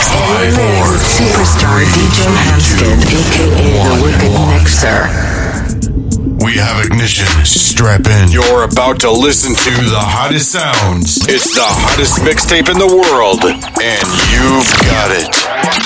Superstar DJ Hamskid, aka The Wicked Mixer. We have ignition. Strap in. You're about to listen to the hottest sounds. It's the hottest mixtape in the world, and you've got it.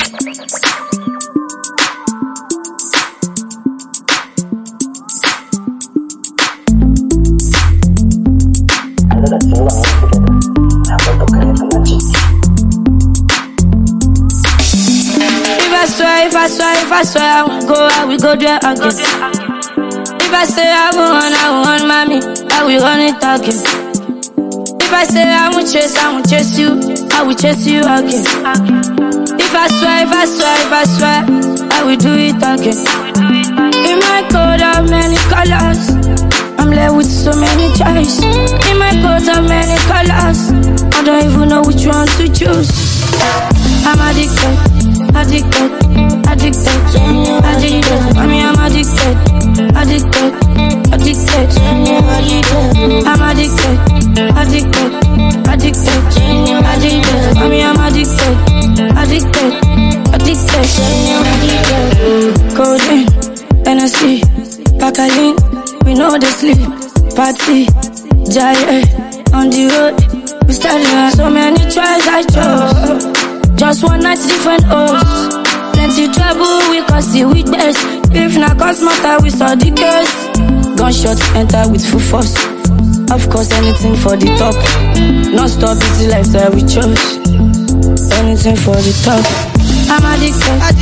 If I swear, I won't go, I will go there again. If I say I want mommy, I will run it again. If I say I won't chase you, I will chase you again. If I swear, I will do it again. In my coat of many colors, I'm left with so many choices. In my coat of many colors, I don't even know which one to choose. I'm addicted. I mean, I'm addicted. I'm addicted. I mean, I'm addicted. Codeine, Tennessee, Bacaline, we know the sleep. Party, Jaya, on the road, we started so many tries I chose. Just one night, different hosts. Plenty trouble, we cause the weakness. If not cause matter, we saw the case. Gunshots enter with full force. Of course, anything for the top. Non-stop, busy lifestyle we chose. Anything for the top. I'm addicted. I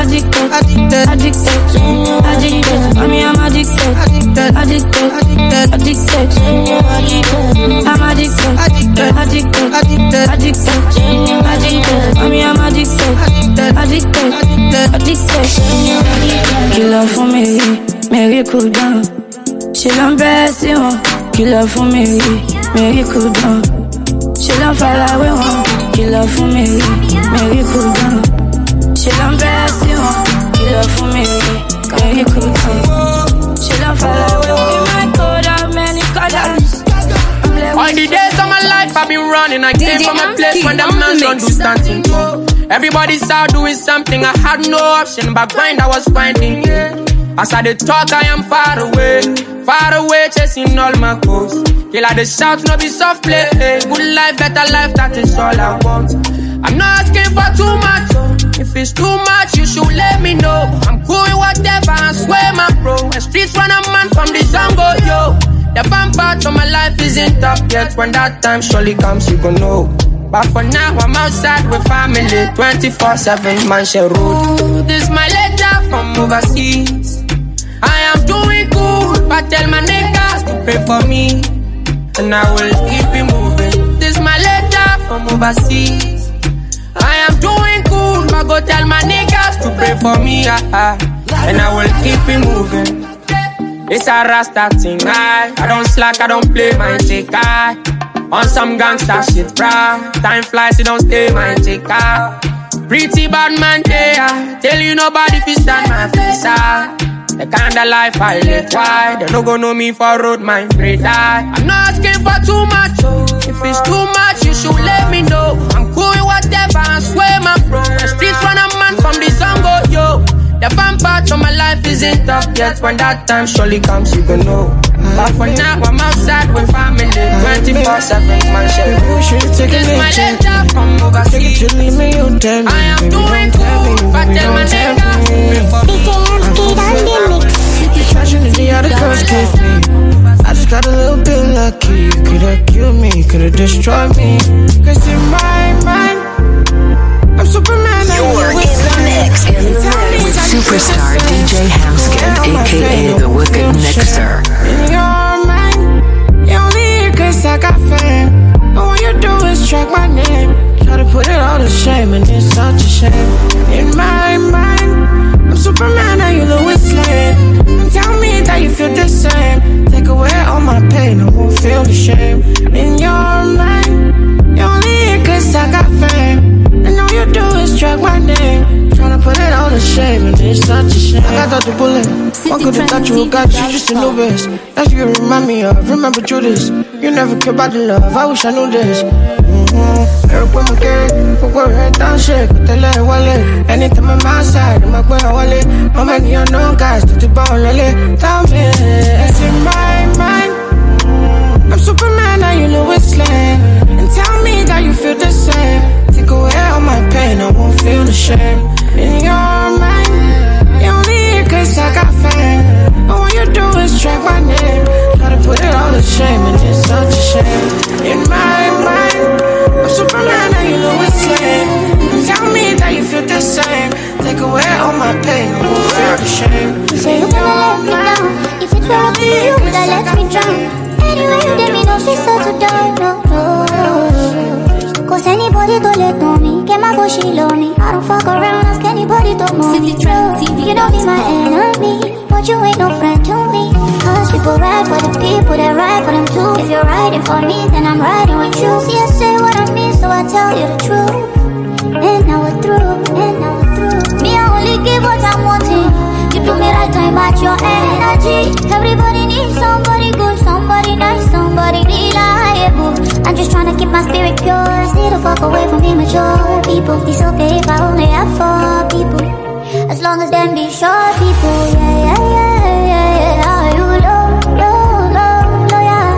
mean, I'm addicted. I'm addicted. I mean, I'm addicted. Kill her for me, Mary cool down. She don't best you want. Kill her for me, Mary cool down. She don't fall away one. Kill her for me, Mary cool down. She don't best you want. Kill her for me, Mary cool down. She don't fall away one. In my coat of many colors. All the days of my life I've been running. I came from a place when the man don't do something. Everybody's out doing something. I had no option, but grind I was finding. As I dey talk, I am far away, chasing all my goals. Kill I dey shout, no be soft play. Good life, better life, that is all I want. I'm not asking for too much. If it's too much, you should let me know. I'm cool with whatever, I swear my bro. The streets run a man from the jungle, yo. The fun part of my life isn't up yet. When that time surely comes, you gon' know. But for now, I'm outside with family. 24/7, Manchester Road. This my letter from overseas. I am doing good, but tell my niggas to pray for me, and I will keep it moving. This my letter from overseas. I am doing good, but go tell my niggas to pray for me, and I will keep it moving. It's a Rasta thing, I don't slack, I don't play my take, on some gangsta shit, brah. Time flies, you don't stay my take, Pretty bad man, yeah. Tell you nobody fi stand my face, The kind of life I live, why? They don't go know me for road, my great eye. I'm not asking for too much, If it's too much, you should let me know. I'm cool with whatever, I swear my bro. The streets run a man from the jungle, yo. The fun part of my life isn't up yet. When that time surely comes, you gon' know. But for now, I'm outside with family. 24/7, Manchester. This my letter from overseas. I am doing good, but tell my nigga. You're trashing the other girls give me. I just got a little bit lucky. You could've killed me, could've destroyed me. Cause in my mind, I'm Superman. You're in the mix with Superstar DJ Hamskid, aka The Wicked Mixer. In your mind, you only here cause I got fame. But all you do is track my name. Try to put it all to shame, and it's such a shame. In my mind, I'm Superman and you Lois Lane. And tell me that you feel the same. Take away all my pain, I won't feel the shame. In your mind, you only here cause I got fame. And all you do is track my name. Tryna put it all to shame, and it's such a shame. I got the bullet, one could have thought you got you just a new best. That's what you remind me of, remember Judas. You never cared about the love, I wish I knew this. Eric with my carrot, but we're head down. handshake with the little wallet. Anytime I'm outside, I'm going to wallet. How many unknown guys to the ball, lolly? Tell me, it's in my mind. I'm Superman, now you know it's lame. And tell me that you feel the same. Take away all my pain, I won't feel the shame. In your mind, you only here cause I got fame. And all you do is track my name. Try to put it all to shame, and it's such a shame. In my mind, I'm Superman, now you know it's lame. And tell me that you feel the same. Take away all my pain, I won't feel the shame. You say you never let me down. If it's wrong to you, would I let me drown? Anyway, you let me know she's settled down. No, no. Cause anybody don't let on me. Get my bush, she love me. I don't fuck around, ask anybody to move me. You don't be my enemy, but you ain't no friend to me. Cause people ride for the people that ride for them too. If you're riding for me, then I'm riding with you. See, I say what I mean, so I tell you the truth. And now we're through, and now we're through. Me, I only give what I'm wanting. You do me right, I match your energy. Everybody needs somebody good, somebody nice, somebody reliable. I'm just trying to keep my spirit pure. Stay the fuck away from immature people. It's okay if I only have 4 people, as long as them be sure people. Yeah, yeah, yeah, yeah, yeah. Are you low, low, low, low, yeah?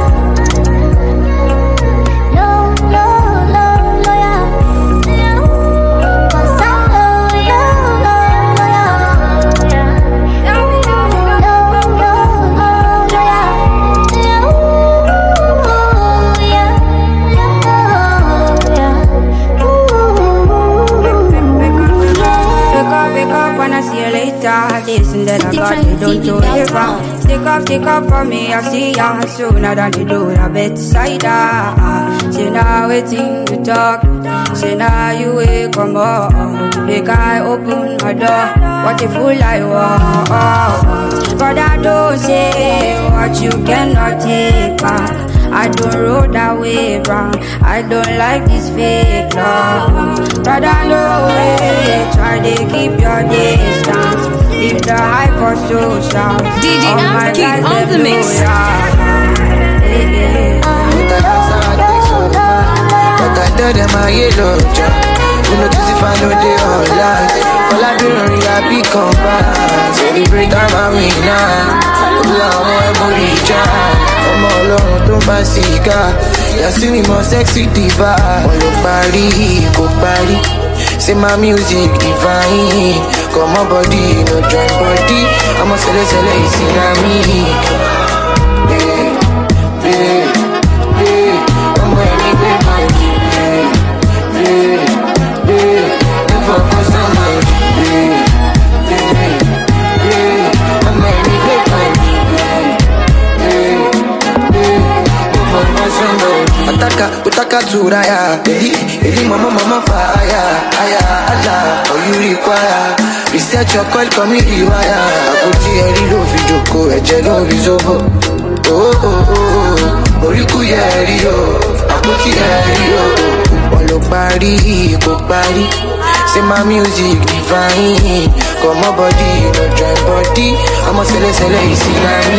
Low, low, low, low, yeah. Cause I'm low, low, low, low, yeah. Low, low, low, low, yeah. Ooh, yeah. Wake up when I see you later. This and that I got you, don't do it wrong. Stick up for me, I see ya sooner than you do a bedside. Say now waiting to talk. Say now you wake come up. Make I open my door. What a fool I was. But I don't say what you cannot take back. I don't roll that way round. I don't like this fake love. Brother, no way. Try to keep your distance. Leave the hype for social. DJ Amski on the mix. But I tell them I yellow job. You know this if I know they all lie. All I do is I become bad. Celebrate time I win now. Love every child. Ọmọ Ọlọ́run tó ń bá sìgá. Yàtí mi mọ sexy diva. Wọ́n ló parí, kò parí. Say my music divine. Come on body, no join body. I'm a sele ìsìnà mi. Ọmọ ẹni gbé bọ́ọ̀dì. Never for somebody. Ọmọ ẹni gbé bọ́ọ̀dì. Utaka turaya, Eli mama fire, Allah, all you require. Reset your call, come me rewire. Abuti eri lo fi joko, eje lo fi zobo. Oriku yeri yo, abuti eri yo. Olo pari, ko pari. Say my music divine. Come on body, no join body. I'm a sele ìsìnà mi.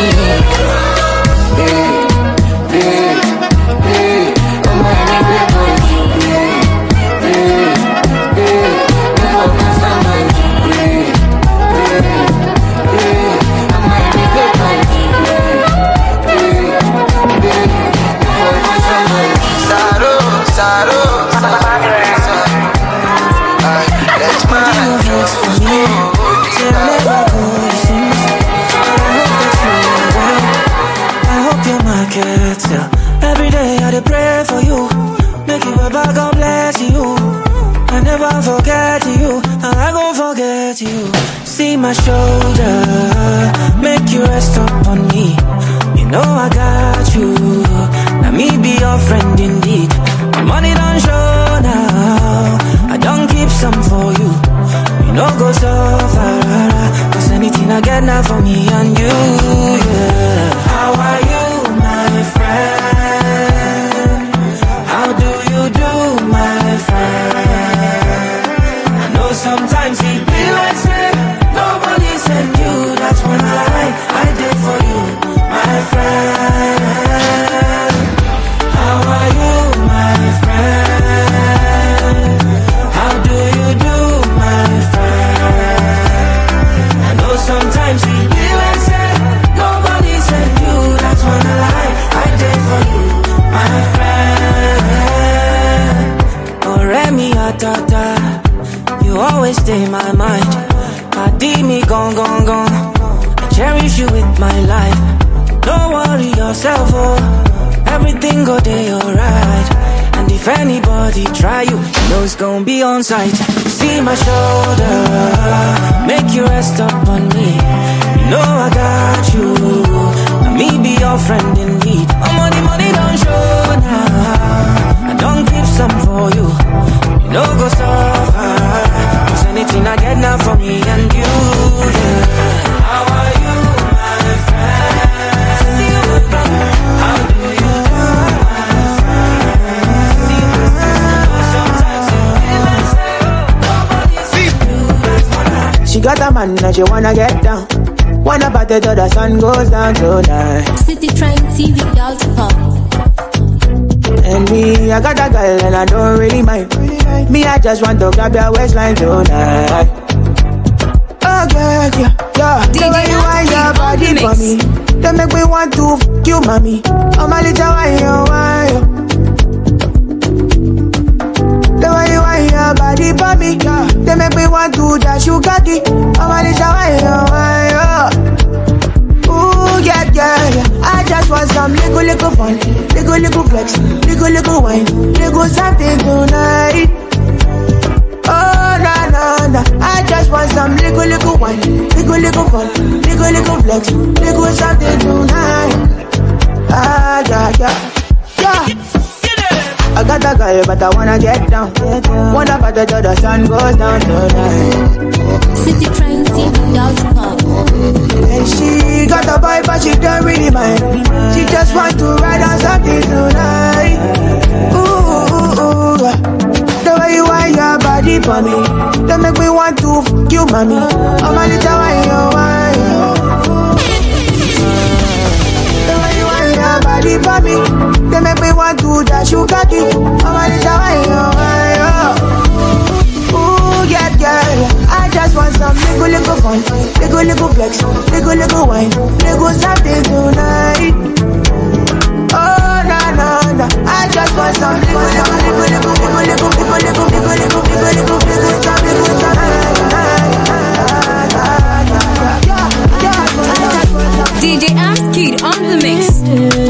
Every day I pray for you. Make you a bag, God bless you. I never forget you, and I gon' forget you. See my shoulder, make you rest upon me. You know I got you. Now me be your friend indeed. My money don't show now. I don't keep some for you. You know go so far. Cause anything I get now for me and you, yeah. How are you, my friend? How do you do, my friend? I know sometimes it be like say nobody send you. That's when I did for you, my friend. How are you, my friend? How do you ta. You always stay in my mind. I did me gone. I cherish you with my life. Don't worry yourself, oh. Everything go day alright. And if anybody try you, you know it's gonna be on sight. See my shoulder, make you rest up on me. You know I got you. Let me be your friend in need. Money don't show now. I don't keep some for you. You know go suffer. Cause anything I get now for me and you, yeah. How are you, my friend? See you, my brother. How do you do, my friend? See you, sometimes you feel like say, nobody's she got a man that she wanna get down. Wanna party till the sun goes down tonight. City Train TV.com. And me, I got a girl and I don't really mind. Me, I just want to grab your waistline tonight. Oh yeah. The way you want your body for me, they make me want to f*** you, mommy. I'm a little wine. The way you want your body for me, they make me want to dash you cocky. I'm a little wine. Ooh, yeah. I just want some little fun, little flex, little wine, little something tonight. Oh, nah. I just want some little wine, little fun, little flex, little something tonight. Yeah. I got a girl, but I wanna get down. Wanna party till the sun goes down tonight. City Train TV.com. And she got a boy, but she don't really mind. She just want to ride on something tonight. Ooh. The way you want your body for me, they make me want to f*** you, mommy. I'm a little wine. The way you want your body for me, they make me want to dash you cocky. I'm a little wine. Ooh, yeah. I just want some little fun, little flex, little wine, little something tonight. Oh, nah. I just want some DJ Amskid on the mix.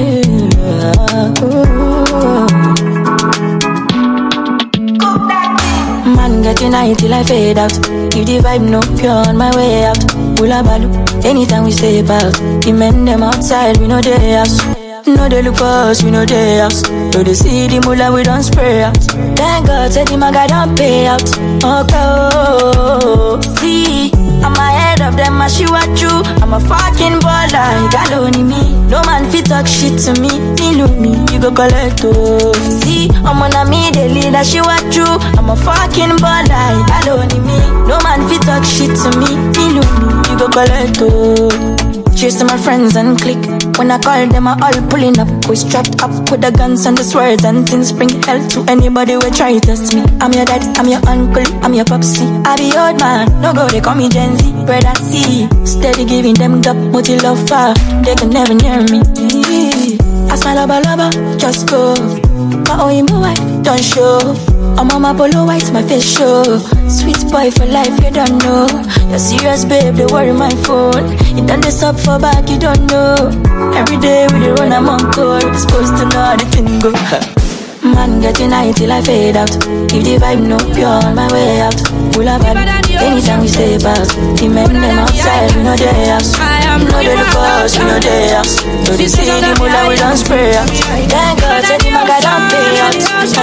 Man getting high till I fade out. Give the vibe no pure on my way out. Hula balu, anytime we step out. The men them outside, we know they house. No they look for us, we know they house. So they see the mullah, we don't spray out. Thank God, said the maga don't pay out. Okay, see, I'm ahead of them, I shoot at you. I'm a fucking baller, you got only me. No man fit talk shit to me. Me look me, you go collect oh. See, I'm on a me, they lead a shoot at you. I'm a fucking baller, you got only me. No man fit talk shit to me. Me look me, you go collect oh. Cheers to my friends and click. When I call them, I all pulling up. We strapped up with the guns and the swords and things. Bring hell to anybody who try to test me. I'm your dad, I'm your uncle, I'm your popsy. I be old man, no go, they call me Gen Z. Brother C, steady giving them the multi love far. They can never near me. I smile lover, just go. My own wife, don't show. I'm on my polo white, my face show. Sweet boy for life, you don't know. You're serious, babe, they worry my phone. You done this up for back, you don't know. Every day we run, I'm on call. Supposed to know how the thing go. Man getting high till I fade out. If the vibe no pure on my way out. Pull up and anytime we step out. The men them outside, we know they house. We know they look for us, we know they house. So they see the mullah, we don't spray out. Thank God, said the maga don't pay out.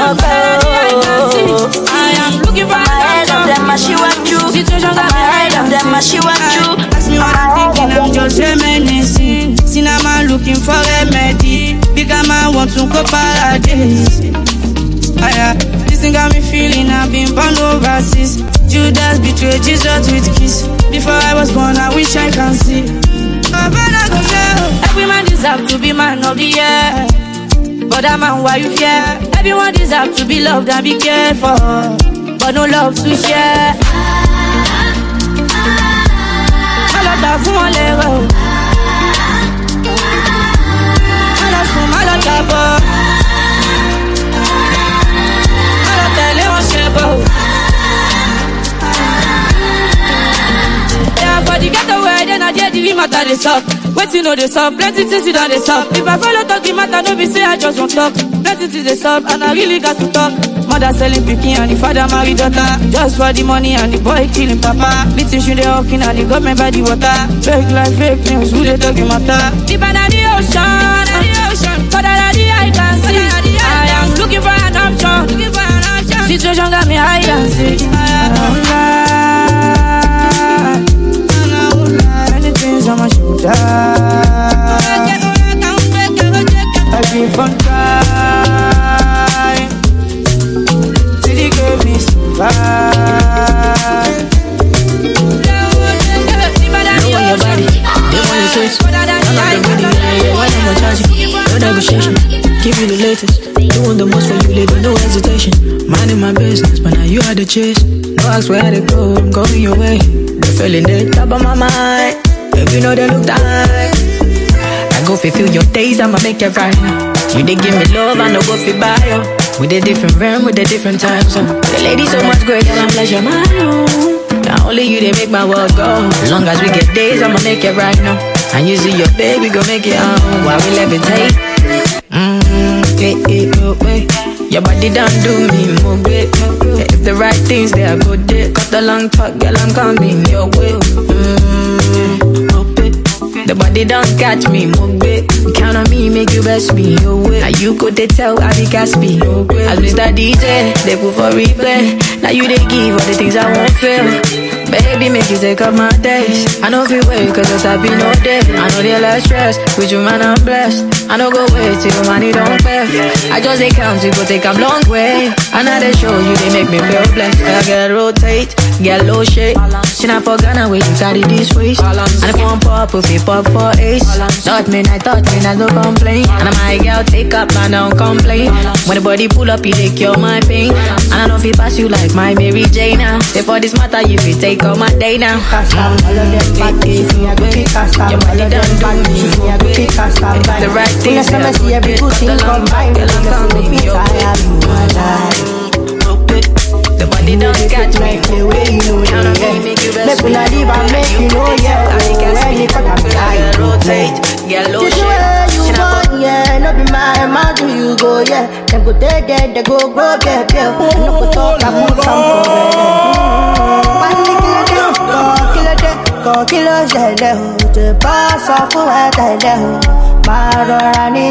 I am looking for my head of them, I she want you. I'm ahead of them, I she want you. Ask me what I'm thinking, I'm just reminiscing. Cinema looking for remedy. Bigger man want to go paradise. This thing got me feeling I've been born overseas. Judas betrayed Jesus with kiss. Before I was born, I wish I can see. Every man deserves to be man of the year. But that man, why you fear? Everyone deserves to be loved and be cared for. But no love to share. I love that for my level. I love for my love that boy. I love that little shit, the suck. Wait, you know the suck. Plenty things you done the suck. If I follow talking matter, no be say I just won't talk. Plenty things they suck, and I really got to talk. Mother selling pikin and the father married daughter. Just for the money and the boy killing papa. Little shoe they hawking and the government by the water. Fake life, fake news, who they talking matter? Deeper than the ocean, further than the eye can see. I am looking for an option. Situation got me high and sick. Many things on my shoulder. I keep on trying till you gave me some vibe. Know your body, they want your taste. I'm not the booty, yeah, why I'm gonna charge you? No negotiation, give you the latest. Doing the most for you, lady, no hesitation. Minding my business, but now you had the chase. No ask where to go, I'm going your way. The feeling they top of my mind. If you know they look tight, I go fulfill your days, I'ma make it right now. You they give me love, I know go fi buy you. With a different realm, with a different time zone. The lady so much greater, I'm pleasure my own. Now only you they make my world go. As long as we get days, I'ma make it right now. And you see your baby, go make it on while we levitate. Your body don't do me more good. If the right things they are good, cut the long talk, girl, I'm coming your way. The body don't catch me more good. Count on me, make you best me your way. Now you could they tell I be Caspi. As Mr. DJ, they put for replay. Now you they give all the things I won't feel. Baby, make you take up my days. I know if you wait, cause it's I be no day. I know they less stress, with you man I'm blessed. I know go wait till money don't pay. I just they count, you go take a long way. And now they show you, they make me feel blessed. I gotta rotate, get low shake. She not for Ghana, wait, you carry this waist. And if one pop, if you pop for ace. Thought me, no complain. And my girl take up, man, don't complain. When the body pull up, you take cure my pain. And I know if it pass you like my Mary Jane now. If for this matter, you fit take all my day now. Your body done do me. The right things that I every good thing combined. The body don't catch me. Count on me, make you best me. Make you know, yeah. When you cut up, rotate, get low shit. Yeah, no be my man, do you go, yeah. Them go dead, they go grow, yeah, yeah. No go talk, I put some for it. Kill us, yeah, to pass off for what I do. Marani,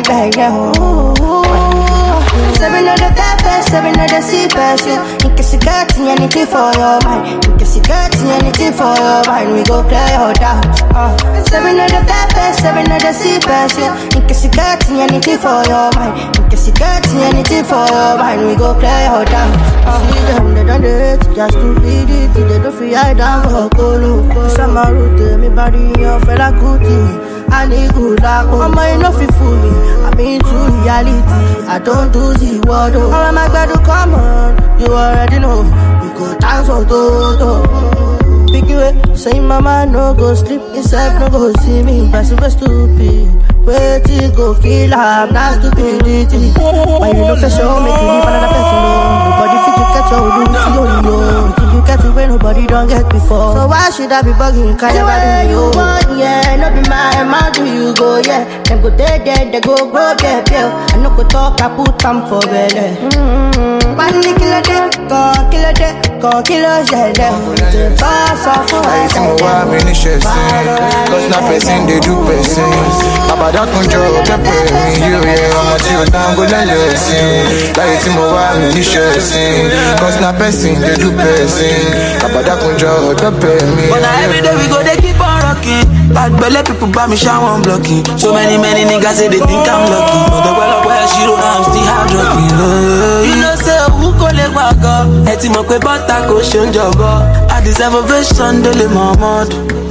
Seven of the pepper, seven of the sea person. In case you got anything for your mind, in case you got anything for your mind, we go play all down. Seven of the pepper, seven of the sea person. In case you got anything for your mind, in case you got anything for your mind, we go play all down. See them, they don't do it, just to beat it, they don't feel I down for Kolo. Summer route, me body in your fella cootie. I need good luck, I'm enough fool me. I'm into reality, I don't do the word. Oh, I'm a glad to come on, you already know. You go dance for Toto. Pick you up, say mama no go sleep, yourself no go see me. Passive stupid, wait till go kill her, not stupidity. Why you know for sure, make you leave another person alone. Nobody fit to catch your room, you only know. Till you get to where nobody don't get before. So why should I be bugging, can't never do you want, yeah. No be my man, do you go, yeah. Them go dead, they go grow, yeah, yeah. I no go talk, I put them for belly. One kill a day, go kill a day, go kill a day. Pass off for I some more ammunition, cause not person, they do person. About that control, the pain, you, yeah, I'm not you, now go let you sing. Like some more ammunition, cause not person, they do person. About that control, the pain, but now every day we go, they keep on rocking. Bad belly people buy me shower, I'm blocking. So many niggas say they think I'm lucky. But the well up where she don't know, I'm still hard rocking. You know, say, who go let go? Eti mo kwe bata ko shon jogo. I deserve a version de le mamad.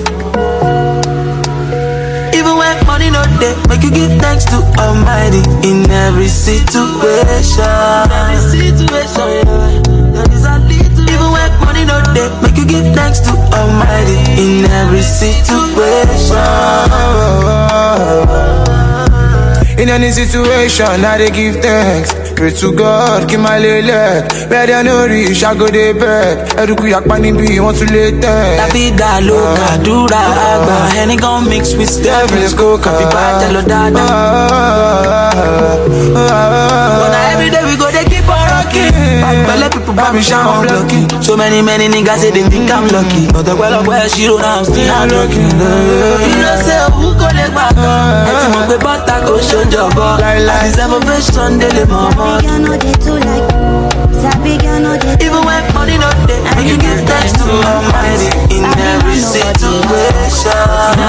Even when money not there, make you give thanks to Almighty in every situation. Even when money not there, make you give thanks to Almighty in every situation. In any situation, I they give thanks. pray to God, keep my lele. Where they no reach, I go dey beg. Eduku yakpani be want to lay there. La vida loca, dura agua. Henny gon' mix with Stephens Coca. Capibata dada. But every day we go, they keep on rocking. But let people buy me shower blocking. So many niggas say they think I'm lucky. But the well of where she don't, I'm still hard working. You know say who go let back up. And some of the butter go show job. Like this elevation, they live more. Even when money not there, when you give thanks to Almighty in every situation.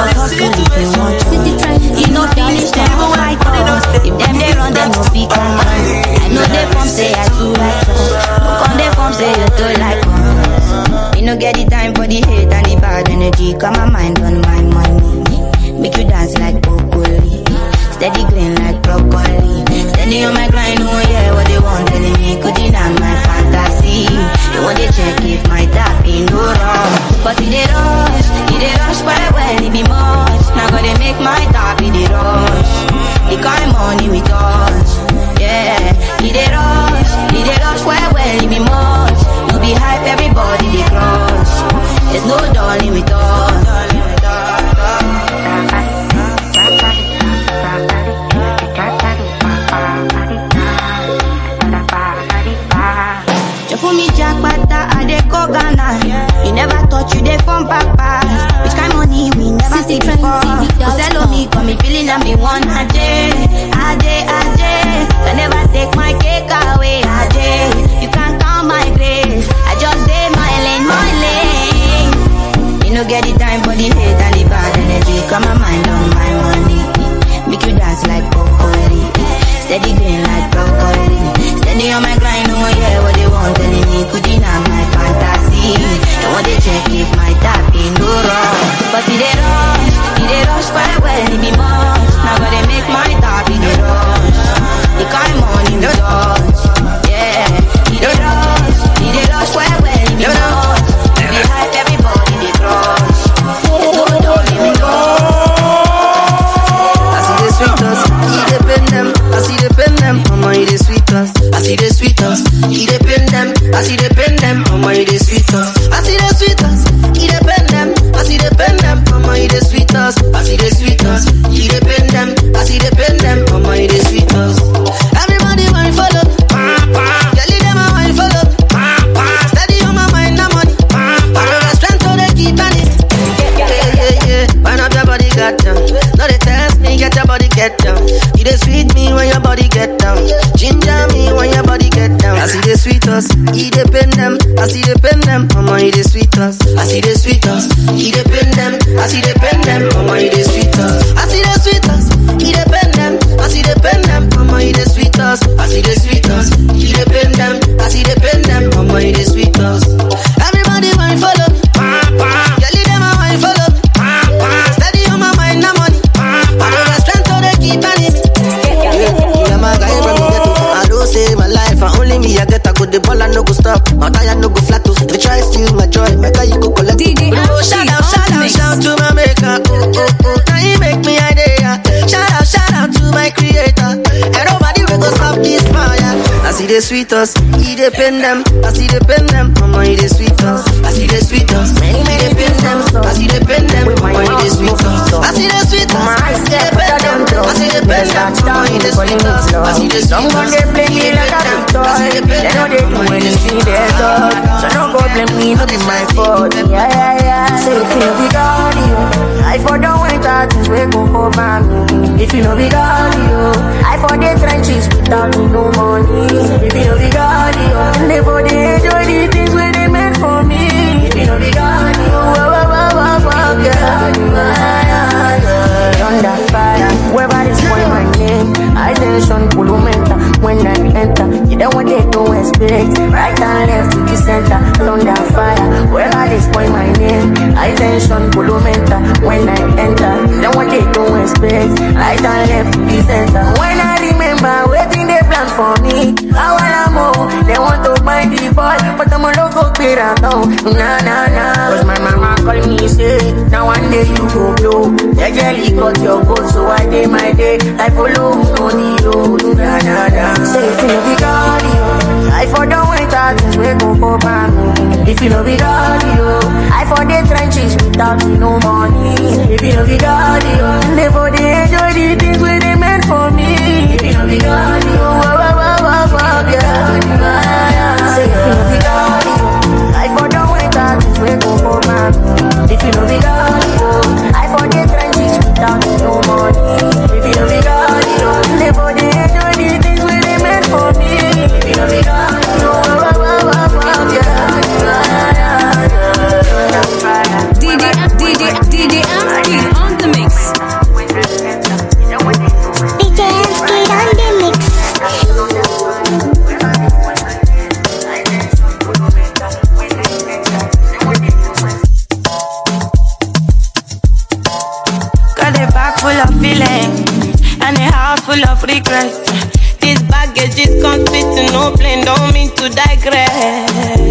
You know finish them, fight up. If them they run, them no pick on. I know they from say I too like us. Look on they from say you too like us. You no get the time for the hate and the bad energy. Got my mind on my money. Make you dance like broccoli. Steady green like broccoli. Steady on my grind, oh yeah, what they want telling me. Could deny my fantasy. They want to check if my tap ain't no wrong. But it they rush, well, it be much. Now gotta make my tap in the rush. The kind money we touch, yeah. It they rush, well, it be much. You be hype, everybody they crush. There's no darling with us. You never thought you dey from papa. Which kind money we never see before. Cause hello me, got me feeling I'm the one a day. I never take my cake away a day. You can't count my grace. I just stay my lane. You no get the time for the hate and the bad energy. Got my mind on my money. Make you dance like broccoli. Steady green like broccoli. Steady on my grind, oh yeah, what they want telling me. Could deny my fantasy. They want to check if my tap ain't no wrong. But it they rush, well, it be much. Now gotta make my tap in the rush. The kind money we touch, yeah. It they rush, well, it be much. We be hype, everybody they crush. There's no darling with us. I see the sweet us, he dey pen them. I see the pen them, mama, he dey sweet us. I see the sweet us, he dey pen them. I see the pen them, mama, he dey sweet us. I see the sweet us, he dey pen them. I see the pen them, mama, he dey sweet us. I see the sweet us, he dey pen them. I see the pen them, mama, he dey sweet us. Everybody want follow, Jelly them a want follow. Steady on my mind, no money. I know the strength to the keep on it. Yeah. Wind up your body, got down. No they test me, get your body get down. You dey sweet me when your body get down. Ginger me when your body get down. I see the sweet us, he dey pen them. I see the pen them, mama, he dey sweet us. I see the sweet us, he dey pen them. I see the pen them, mama, he dey sweet us. I see the sweet us, he dey pen them. I see the pen them, mama, he dey sweet us. I see the sweet us, he dey pen them. I see the pen them, mama, he dey sweet us. Everybody want follow me, Jelly them a want follow me. Steady on my mind, no money. I know the strength to the keep on it. Yeah, my guy from the ghetto. I don't say my life, and only me I get a good. The ball I no go stop, my tire no go flat too. If you try steal my joy, my car you go collect. Shout out to my maker. Oh, now you make me idea. Shout out to my creator. And nobody will go stop this fire. I see the sweet us, he dey pen them. I see the pen them, mama, he dey sweet us. I see the sweet us, he dey pen them. I see the pen them, mama, he dey sweet us. I see the sweet us, he dey pen them. I see the pen them, mama, he dey sweet us. I see the sweet us, he dey pen them. I see the pen them, mama, he dey sweet us. So don't go blame me, no be my fault. Yeah. Say if you no be God, you I for don't wait that things we go over me. If you no be God, you I for the trenches without no money. If you no be God, you and they for the enjoy the things where they meant for me. If you no be God, you under fire, whoever is calling my name, I tension Pulumenta. When I enter, you don't want they don't expect. Right and left to the center, under fire, whoever is calling my name, I tension Pulumenta. When I enter, you don't want they don't expect. Right and left to the center. When I remember waiting they plan for me, I wanna more. They want to buy the boy, but I'm a logo. it out, oh, nah, nah, nah. Cause my mama call me, say, now one day you go blow. The jelly got your goat, so I day my day. I follow, no need, oh, nah, nah, nah. Say, if you know be God, I for the winter, things we go back. If you know be God, I for the trenches without no money. If you know be God, they for the enjoy the things we they meant for me. If you know be God, yeah. Say, if you know be God, I for the winter, things we go back. If you know be God, I for the trenches without no money. If you know be God, they for the enjoy the things we they meant for me. If you know be God, DJ Amski on the mix. DJ Amski on the mix. Got a bag full of feelings and a house full of regrets. This baggage is can't fit to no plane, don't mean to digress.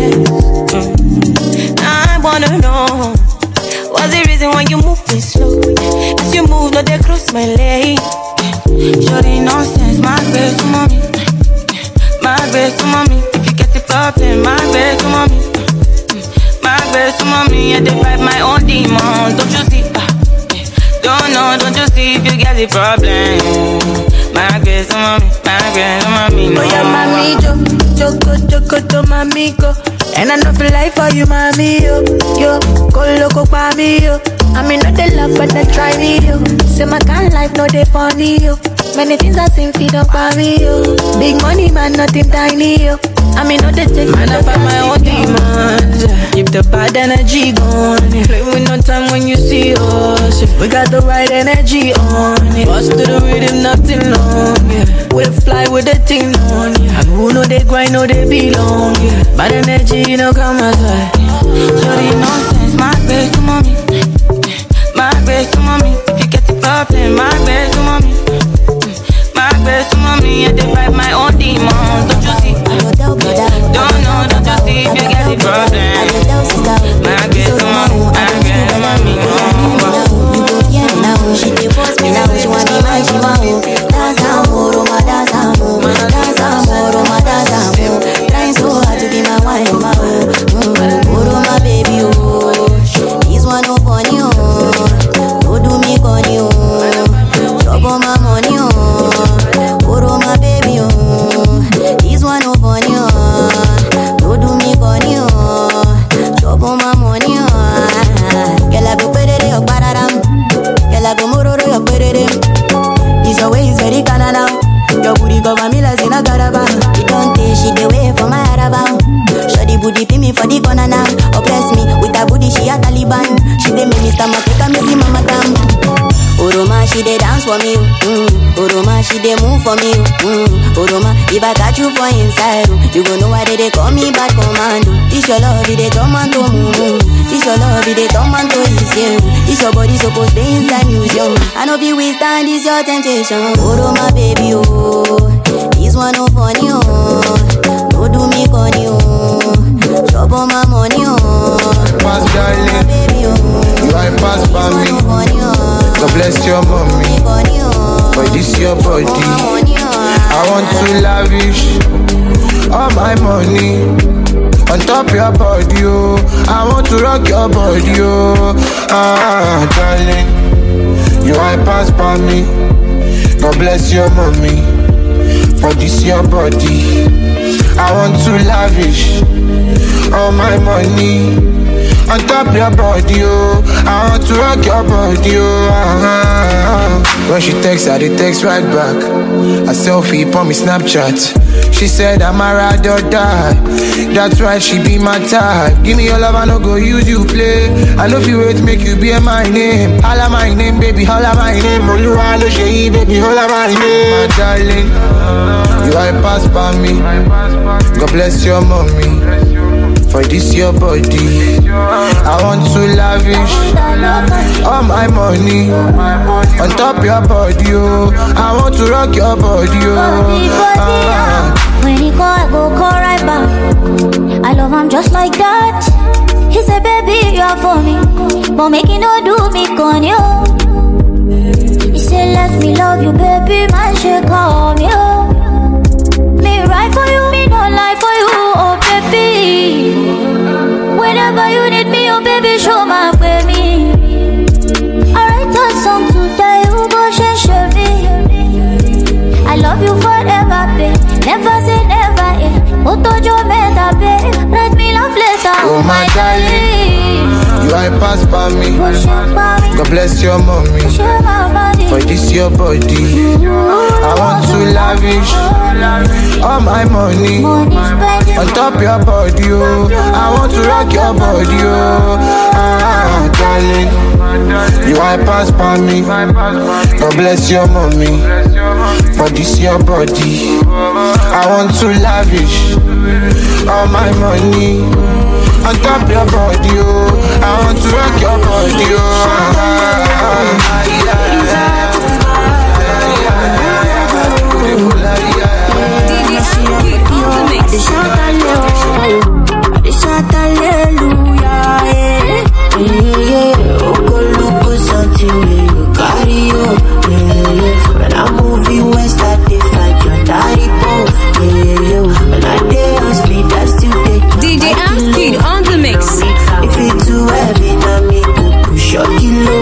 I wanna know, what's the reason why you move this slow? As you move, no, they cross my leg. Shorty nonsense, my best to mommy. My best to mommy. If you get the problem, my best to mommy. My best to mommy, and they fight my own demons. Don't you see? Don't you see if you get the problem? My best to mommy, my best to mommy. No. Oh yeah, mami, Joko, mami, go. And I know for life for you, mami, yo. Go loco pa me, yo. I mean, not the love, but they try me, yo. Say my kind life, no they funny, yo. Many things I seen feed up on me, yo. Big money, man, nothing tiny, yo. I mean, not the take man, I find my own demons. Keep the bad energy gone. Play with no time when you see us. We got the right energy on. Bust to the rhythm, nothing long, yeah. We fly with the thing on, yeah. And who know they grind, know they belong, yeah. Bad energy, you know, come aside. Shorty nonsense, my best to mommy. My best to mommy. If you get the problem, my best to mommy. My best to mommy. And they fight my own demons. Don't you see? Don't you see if you get the problem? My best to mommy. My best to mommy. She divorced me now, she want me, man, she want me. Dance amor, ma dance amor. Dance amor, ma dance amor. Trying so hard to be my wife, ma oh my baby, oh. This one no funny, oh. Don't do me funny, oh. Trouble my money, oh. My baby, oh. This one no funny, oh. Don't do me funny, oh. Trouble my money, oh. Girl, I go put it in your bararam. Girl, I go mororo your put it in. This way is very Canada. Your booty cover me like in a caravan. You don't take shit away from my caravan. Show the booty pay me for the corner now. Oppress me with that booty, she a Taliban. She dey make me stomach take a messy mama tam. Oroma, she dey dance for me. Oroma, she dey move for me. Oroma, if I catch you for inside, you gon' know why they call me bad commando. This your love, it dey tomato mumu. This your love, it dey tomato easy. This your body supposed to inside museum. I know if you withstand this your temptation. Oroma, baby, oh. This one no funny, oh. Don't do me corny, oh. Trouble my money, oh. Pass, darling. Baby, oh. You are pass by me. God bless your mommy. For this your body, I want to lavish all my money on top your body, oh. I want to rock your body, oh. Darling, you are pass by me. God bless your mommy. For this your body, I want to lavish all my money on top your body, oh. I want to rock your body, oh. When she texts, I dey text right back. A selfie on me Snapchat. She said I'm a ride or die. That's why she be my type. Give me your love, I no go use you play. I know if you wait, make you be my name. Holla my name, baby, holla my name. Oluwa lo ṣe baby, holla my name. My darling, you are pass by me. God bless your mommy. For this your body, I want to lavish all my money on top your body, oh. I want to rock your body, oh. When you go, I go call right back. I love I'm just like that. He said, baby, you are for me, but make it no do me con you. He said, let me love you, baby, man, she call me, oh. Me right for you, me no lie for you, oh baby. Whenever you need me, oh baby, show my baby. I write a song to tell you, but she I love you forever, babe. Never say never, eh. Utojo meta, babe. Write me love letter, oh my darling. You are passed by me. God bless your mommy. For this your body, I want to lavish all my money on top your body, oh. I want to rock your body, oh. Ah, darling, you are passed by me. God bless your mommy. For this your body, I want to lavish all my money on top your body, oh. I want to rock your body, oh. When I move you west, I fight your daddy bone. When I dare on speed, I still take DJ Amskid on the mix. If it's too heavy, now me go push your kilo.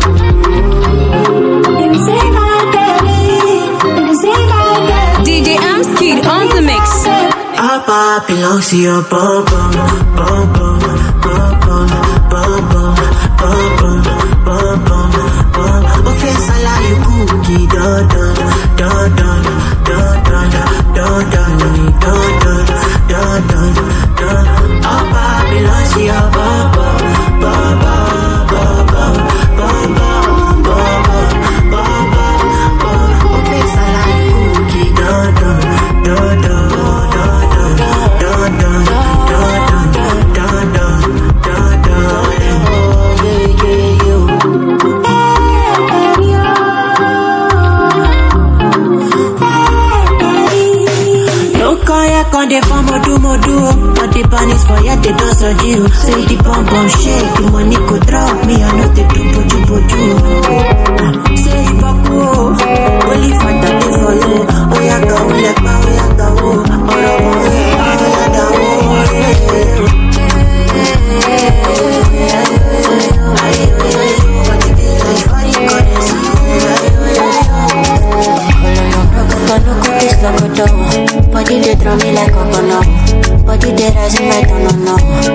DJ Amskid on the mix. Our pop belongs to your bum bum, bum bum, bum bum, bum bum, bum bum, bum bum, bum. Offense, I like you cookie, dun dun, dun dun, dun dun, dun dun, dun dun, dun dun, dun. Our pop belongs to your bum bum, bum bum, bum bum, bum bum, bum bum, bum bum. Offense, I like you cookie, dun dun, dun dun. Quand des femmes modu, all the bunnies for ya, they don't so you. Say the bomb shake, the money could drop me, I know they do boju. Say baku, only fanta they for you. Oh ya go, like ma, oh ya go, oh ya body they throw me like a bono. Body they rise me like no.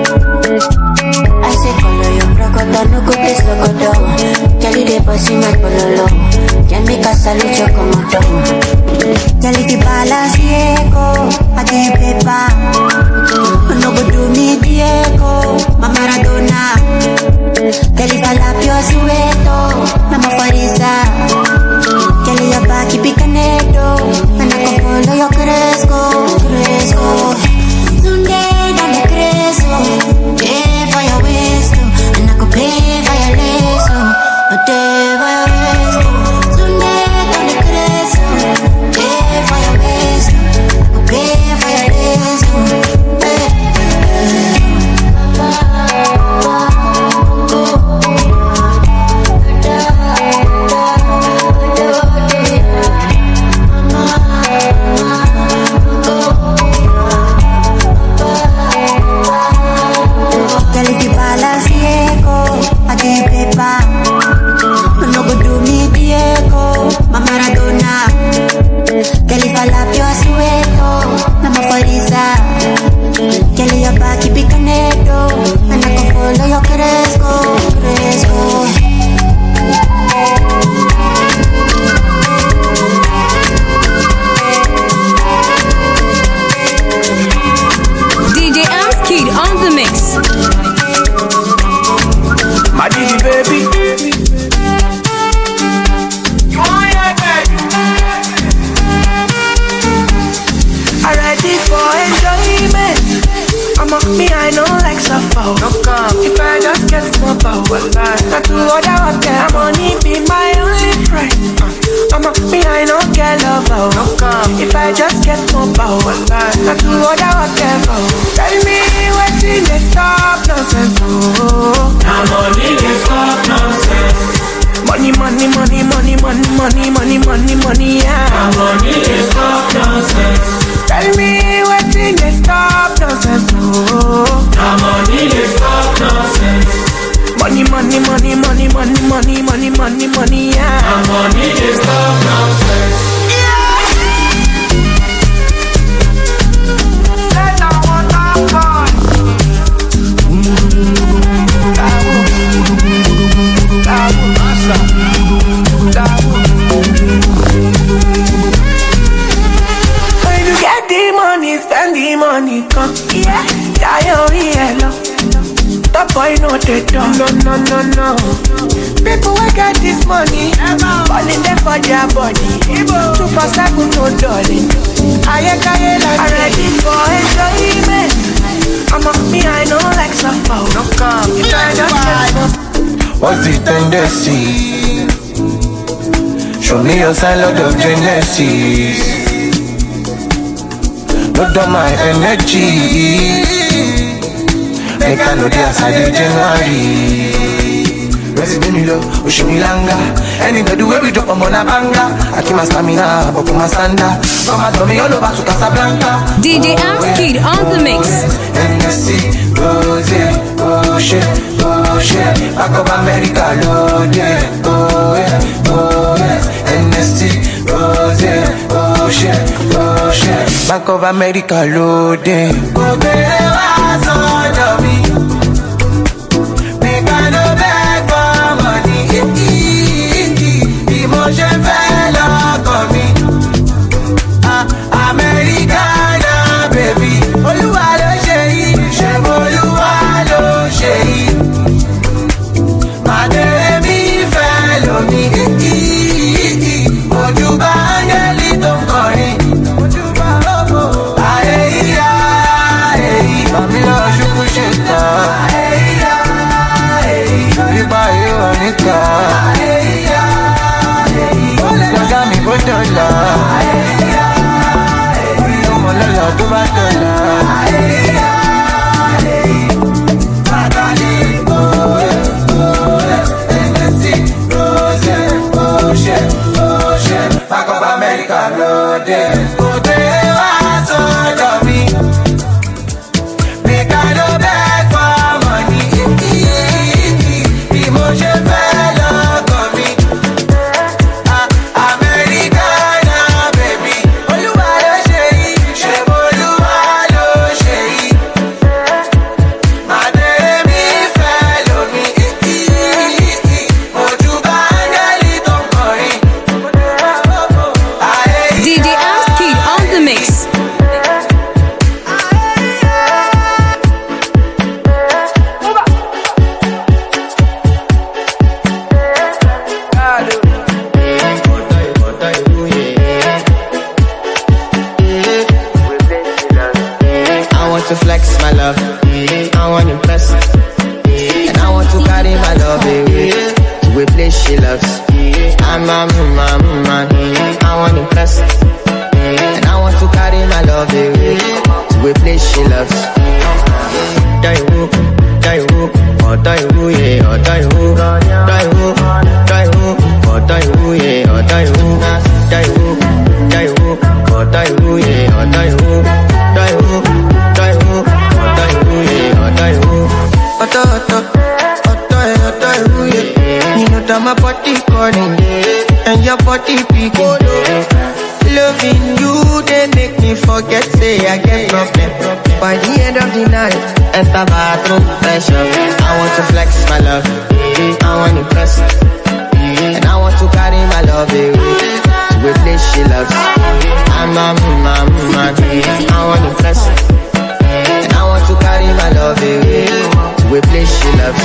I say color you broke no go taste loco. Jelly they bossy my pololo. Can make a salute you come out. Jelly the balance Diego, I get paper. No go do me Diego, my Maradona. Jelly falapio sueto, nama farisa. Jelly ya baki picanedo. Follow your cresco. Today dale cresco. Pay for your waist, and I could pay for your lace. Today for your waist. Today dale cresco. Pay for your waist, I could pay for your lace. No go do me Diego, my Maradona. Kelly falapio sueto, nama farisa. Kelly ya baki picanedo, and I can follow your cresco. DJ Amskid on the mix. My Diddy baby. I'm ready for enjoyment. I'm up me, I know like suffer. If I just get more power, not to order what their money be my only friend. I'm up me, I know get love. If I just get more power, not to order what their. Tell me what you money, yeah. My money is stop nonsense. Tell me what's in the stop nonsense, oh. My money is stop nonsense. Money, money, money, money, money, money, money, money, money, yeah. My money is stop nonsense. When you get the money, spend the money, come, yeah. Yeah, that boy no they don't. No. People who get this money, falling there for their body. 247 no darling. I ready for enjoyment. I'm a me, I know like suffer. No come, you try to what's the tendency? Show me your sign, Lord of Genesis. Load on my energy. Make I know the outside January. Resident Milo, Ushimilanga. Anybody where we drop on a banga. I keep my stamina, but my standa. Come and me all over to Casablanca. DJ Amskid on the mix. NSC, Rose, oh shit. Back of America, loaded. Oh yeah. NSC, Rose, oh shit. Back of America, loaded. Go be on me. Make I no beg for money. Emotion fell on me. Americana, baby. Oluwa lo ṣe yìí, ṣe Olúwa ló ṣe yìí. Màdé mi fẹ́ lómi. Ojú bá áńgẹ́lì tó ń kọrin. Mami lọ ṣubú ṣe tán. Nípa ìwà níta. Lọ́gá mi bó dọ̀là. Ọmọ lọ́la tó bá dọ̀là. Back of America, loaded. Go there, I saw me. My body calling, and your body picking. Loving you, they make me forget, say I get problem. By the end of the night, enter bathroom pressure. I want to flex my love, I want to impress, and I want to carry my love away to a place she loves. I'm a man, I want to impress, and I want to carry my love away to a place she loves.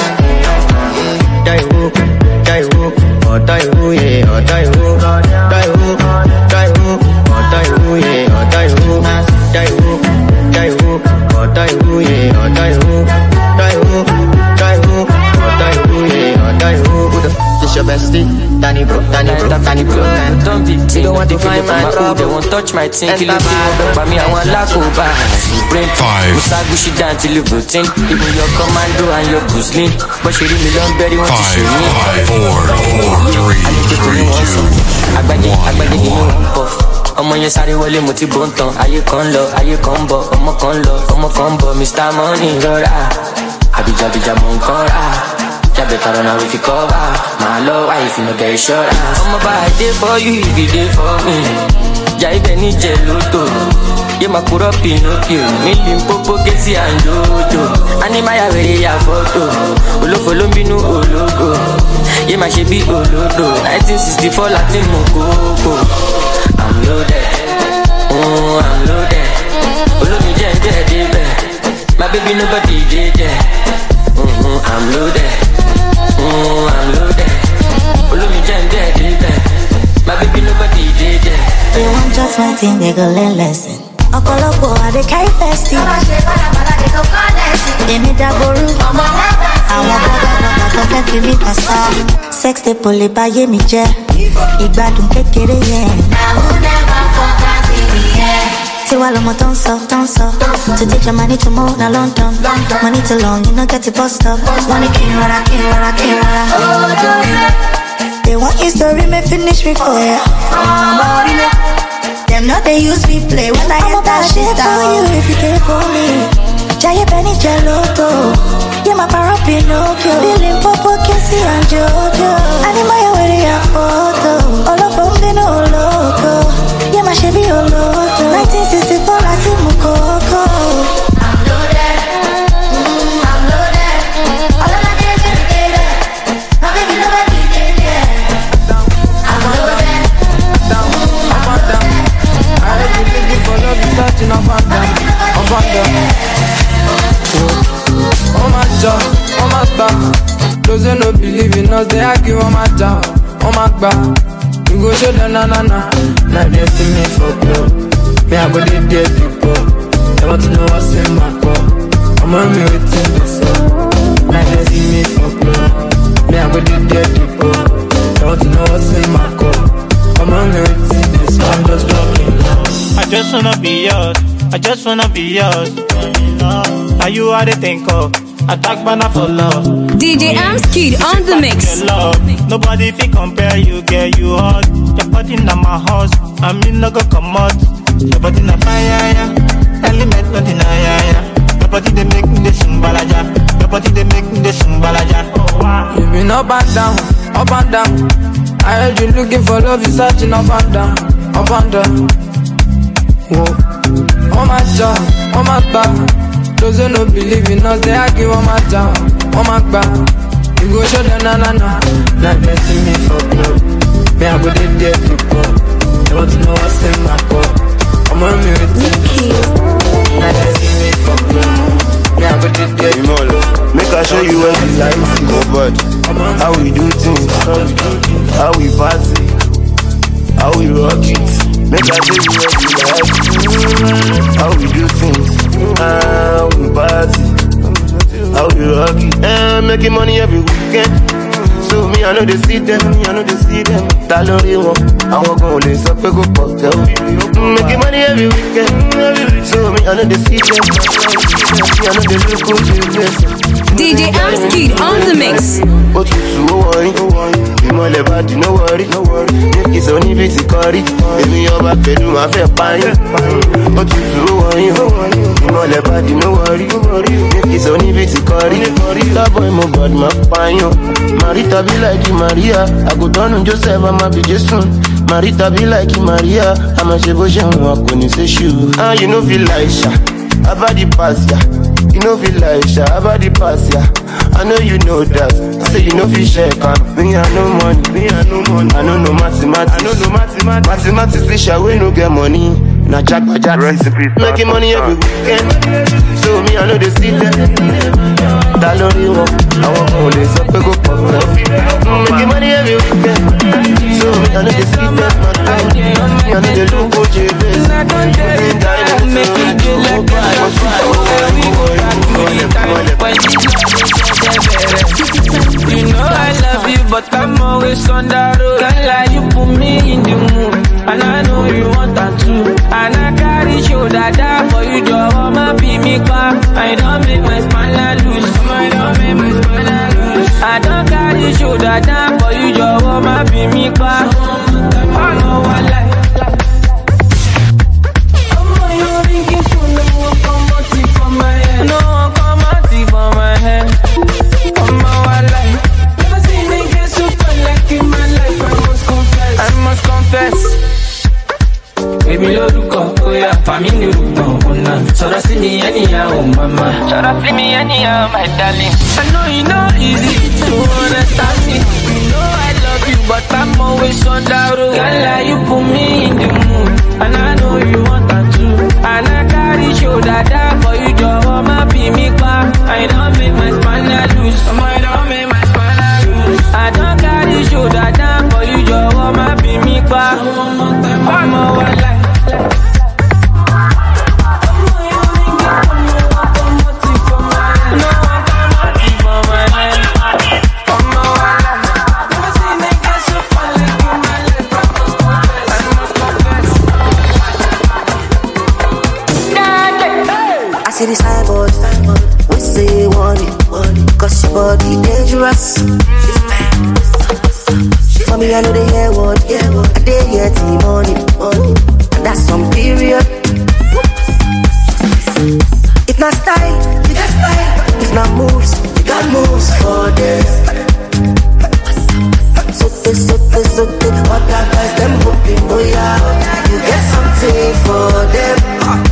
Your bestie, Danny bro. Don't be you don't want to find my trouble. They won't touch my thing. Kill it, but me I want lack over. Brain 5. Musagushi down till you routine. Even your commando and your Gusling. But she really don't very want to show me. 5, 4, 3, 2. Agbẹ́dẹ́ nínú wọn pọ̀. Ọmọ yẹn sáré wọlé mo ti bó ń tan. Ayé kan lọ, ayé kan bọ̀. Ọmọ kan lọ, ọmọ kan bọ̀. Mr. Money rọra. Àbíjà mò ń kán rà. Jábẹ̀ tọrọ náà we fi cover. Màá lọ wá if you no get insurance. Ọmọ bá I dey for you, if you dey for me. Jà ibẹ̀ ní jẹ lóto. Yé máa kúrọ́ Pinocchio. Mílí ń pópó Kézì and Jojo. Ánímáyà wèrè ya fọ́tò. Olófo ló ń bínú ológo. Yé máa ṣe bí olódò. 1964 láti mú kókó. I'm loaded. I'm loaded. Olómi jẹ́ ń jẹ́ débẹ̀. My baby nobody dey there. I'm loaded. I'm loaded. Olómi jẹ́ ń jẹ́ débẹ̀. My baby nobody dey there. They want just one thing, they go learn lesson. Ọ̀pọ̀lọpọ̀ àdé carry festy. Èmi dàgbòrú. Àwọn bàbá tó fẹ́ fi mí pàṣà. Sex tape lè báyé mi jẹ́. Ìgbádùn kékeré yẹn. Tiwa lọmọ tó ń sọ. To take your money to move na London. Money too long, you no get the bus stop. Wọ́n ní kí n rọra. They want history, may finish me for ya. Them not they use me play when I hit that shit down. For you if you care for me. Jaya Benny Geloto. Yeah, my para Pinocchio. Billing Popo, Kézì and Jojo. Animaya where they have photo. All of them they know loco. Yeah, my Chevy Oloto. 1964 Latin Mukoko. I'm loaded. I'm loaded. All of my days in the my baby nobody did it. I'm loaded. I heard you looking for love, you searching up and down. Oh my job, oh my back. Those who no believe in us, they argue on my job, oh my back. You go show them na. Now they see me for blow. Me I go dey dead people. They want to know what's in my cup. I'm on me waiting this up. Now they see me for blow. Me I go dey dead people. They want to know what's in my cup. I'm on me waiting this up. I'm just talking. I just wanna be yours. I just wanna be yours. Are you how they think of? Attack banner for love. DJ Amskid on the mix. Nobody fit compare you, get you hot. Your body na my house, I mean no go come out. Your body na fire, yeah. Element not in yeah. Your body they make me sing balaja. Your body they make me sing balaja. Oh wow. You been up and down. I heard you looking for love, you searching up and down. Whoa. Oh my job, oh my back. Those who no believe in us, they argue on my job, oh my back. You go show them na. Now they see me for blood. Me I go dey dead people. They want to know what's in my cup. I'm on me with this. Now they see me for blood. Me I go dey dead people. Make I show you what we like, go bud. How we do things, how we party, how we rock it. Make I show you what we like, how we do things, how we party, how we rock it. Making money every weekend. So me I know they see them, Ta lórí wọn, àwọn kan ò lè sọ pé kò pọ̀ tẹ́ o. Making money every weekend. So me I know they see them, me I know they look good. DJ Amskid on the mix. Ó tutù ó wọ̀nyí, ìmọ̀lẹ̀ bá di no worry. Ní sọ níbi tí kọrí, èmi ọba pẹ̀lú máa fẹ́ pààyàn. Ó tutù ó wọ̀nyí, ìmọ̀lẹ̀ bá di no worry. Ní sọ níbi tí kọrí, lábọ̀ ìmọ̀ God máa pààyàn. Marita be like Maria, I go down Joseph, I'ma be Jason. Marita be like Maria, I'ma ṣe bó ṣe ń wà kò ní ṣe ṣù. You no feel like Sha, about the past, yeah. You know feel like Sha, about the past, yeah. I know you know that. Say you know feel share, me I no money, I know no mathematics, mathematics say Sha we no get money. Na jack, making money every weekend. So me I know they see them. Ta lórí wọn, àwọn kan ò lè sọ pé kò pọ̀ tẹ́. Making money every weekend. So me I know they see them. Me I know they look good, JVs. You know I love you, but I'm always on the road. Can't lie, you put me in the mood, and I know you want that too. And I carry shoulder down for you, just wanna be me car. I don't make my spine loose. I don't carry shoulder down for you, just wanna be me car. Shoulda see me anyhow, mama. Shoulda see me anyhow, my darling. I know you know easy to understand me. You know I love you, but I'm always on the road. Girl, you put me in the mood, and I know you want that too. And I carry shoulder down for you, Joe. My be me back. I don't make my spanner loose. I don't make my spanner loose. I don't carry shoulder down for you, Joe. My be me back. One more life. See the signboard, we say you want it, cause your body dangerous. For me, I know they hear what, I dey hear money, and that's some period. If not style, you got style. If not moves, you got moves for this. So what that guys them hoping, oh yeah, you get something for them.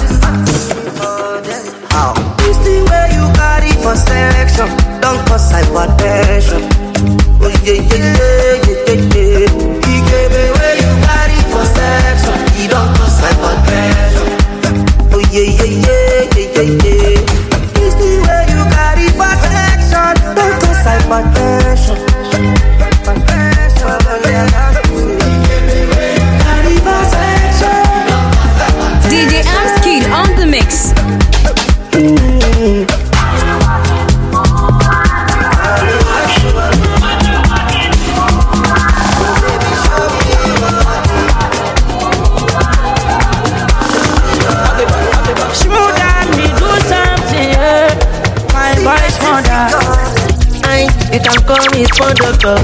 This the way you carry for selection, don't cause hypertension. Oh yeah. He gave me where you carry for selection, he don't cause hypertension. Oh yeah. This the way you carry for selection, don't cause hypertension. DJ Amskid on the mix. You can call me Spondoctor.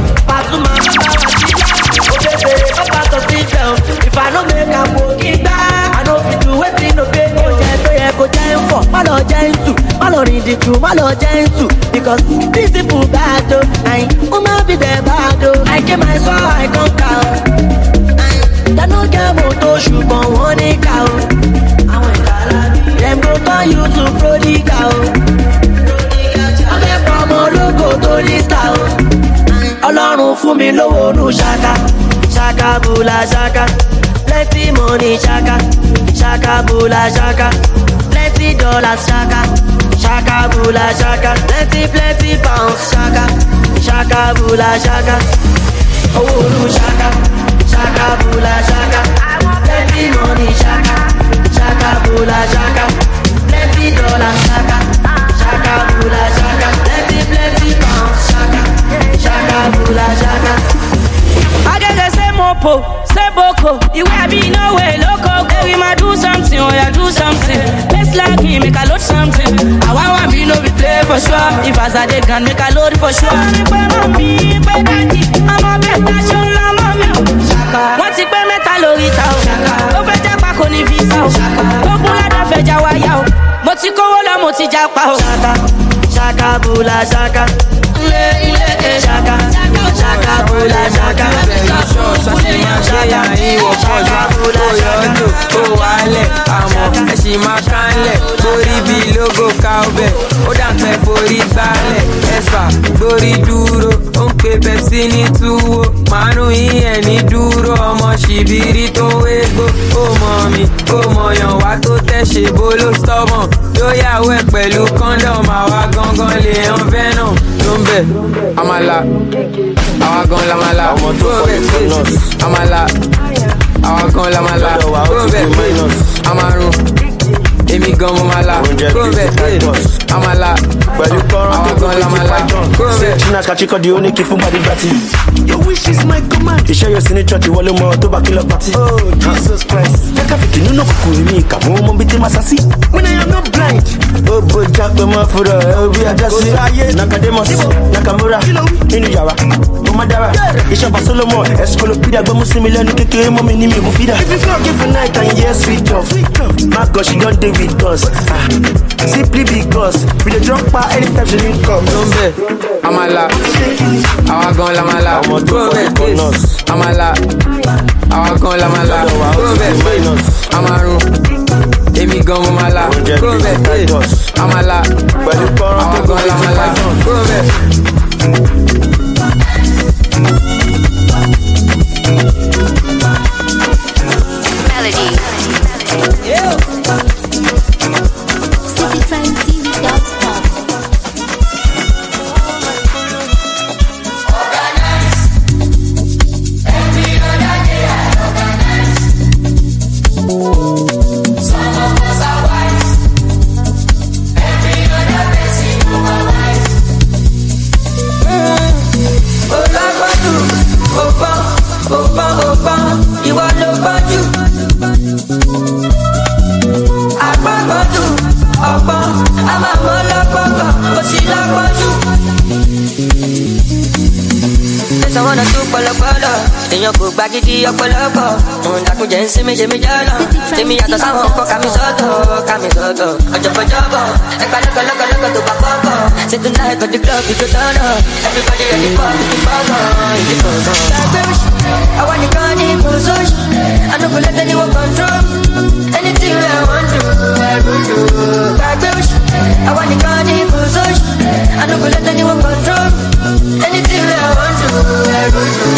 If I don't make a walking back, I know if you wait in the bed, go giant for Malo Giant, Malo Ridicu, Malo Giant, because these people bad, I be the bad, I get my soul, I come down. They no get motor, shoot on one cow. Them go turn you to prodigal. Ọlọ́run fún mi lówó nù ṣaka, ṣaka bula ṣaka, plenty money ṣaka, ṣaka bula ṣaka, plenty dollars ṣaka, ṣaka bula ṣaka, plenty pounds ṣaka, ṣaka bula ṣaka, owó nù ṣaka, ṣaka bula ṣaka, plenty money ṣaka, ṣaka bula ṣaka, plenty dollars ṣaka, ṣaka bula ṣaka, plenty pounds ṣaka. Shaka bula shaka. I just say mopo, say boko. You will be no way loco. Hey, we might do something, oh yeah, do something. Let's like me, make a load something. I want me, no we play for sure. If I say they can make a load for sure. I'm a better show, I'm a Shaka. What's it, metal or it out? Shaka. Over Japa, Koni Visa. Shaka. Okula da feja wa yao. Motiko wala moti Japa. Shaka, shaka bula shaka. Shaka, shaka bula shaka. Shaka bula shaka. Ó wálẹ̀, àmọ́ ẹ̀sìn máa kánlẹ̀. Borí bí logo cowbell, ó dàpẹ́ forí gbálẹ̀. Ẹ̀fà gbórí dúró, ó ń pe Pepsi ní túwó. Márùn-ún yíyẹn ní dúró, ọmọ ṣìbìrì tó wégbó. Ó mọ̀ mi, ó mọ̀yàn wá tó tẹ̀sẹ̀ bó ló stubborn. Lóyàwó ẹ̀ pẹ̀lú condom, àwa gangan lè yan venom. Ló ń bẹ̀, àmàlà, àwa gan lamala. Ọmọ tó fọ́ ìfọ̀nọ́s. Àmàlà, àwa gan lamala. Ló ń bẹ̀, àmàrùn. Èmi gan mo máa la, kó bẹ̀ àmàlà, pẹ̀lú kọ́rọ́ tó gan lamala, kó bẹ̀. China kàchíkọ́ di oníkì fún gbadígbàtì. Your wish is my command. Iṣẹ́ yóò sí ní church wọlé mọ́ tó bá kí lọ pàtí. Oh Jesus Christ. Jẹ́kàfìkì nínú kòkò èmi ìkàmú ọmọ bíi tí máa sá sí. When I am not blind. Ó bójá pé mọ́ fúnra ẹ̀ ó bí ajá sí. Nakademus, Nakamura, nínú yàrá, mo máa dára. Ìṣọ̀bà Solomon, Escolopedia gbọ́mú sí mi lẹ́nu kékeré mọ́ mi ní mi mú fídà. If you come give a night and yes we love. My God, she don't dey with us. Simply because we dey drop her anytime she link up. Ló ń bẹ̀, àmàlà, àwa gan lamala, kó bẹ̀ àmàlà, àwa gan lamala, kó bẹ̀ àmàrùn. Emi gan mo ma la, kúrò bẹ́ẹ̀, I'm a la, pẹ̀lú kọ́rọ́ tó kọ́ I'm a la, kúrò bẹ́ẹ̀. Melody. CityTrendTV.com. Someone to follow. Èèyàn kò gba gidi ọ̀pọ̀lọpọ̀. Òun dàkúnjẹ́ ń sí méje mi jọ́lọ̀. Tèmi yàtọ̀ sáwọn ọkọ̀ kàmi sọ́tọ̀. Ọ̀jọ̀gbọ̀jọ̀bọ̀. Ẹgbà lọ́kọ̀lọ́kọ̀ tó bá kọ́kọ̀. Say tonight got the club, we go turn up. Everybody ready for the bugger. I want the gun in position. I don't go let anyone control. Anything I want to, I will do. I want the gun in position. I don't go let anyone control. Anything I want to, I will do.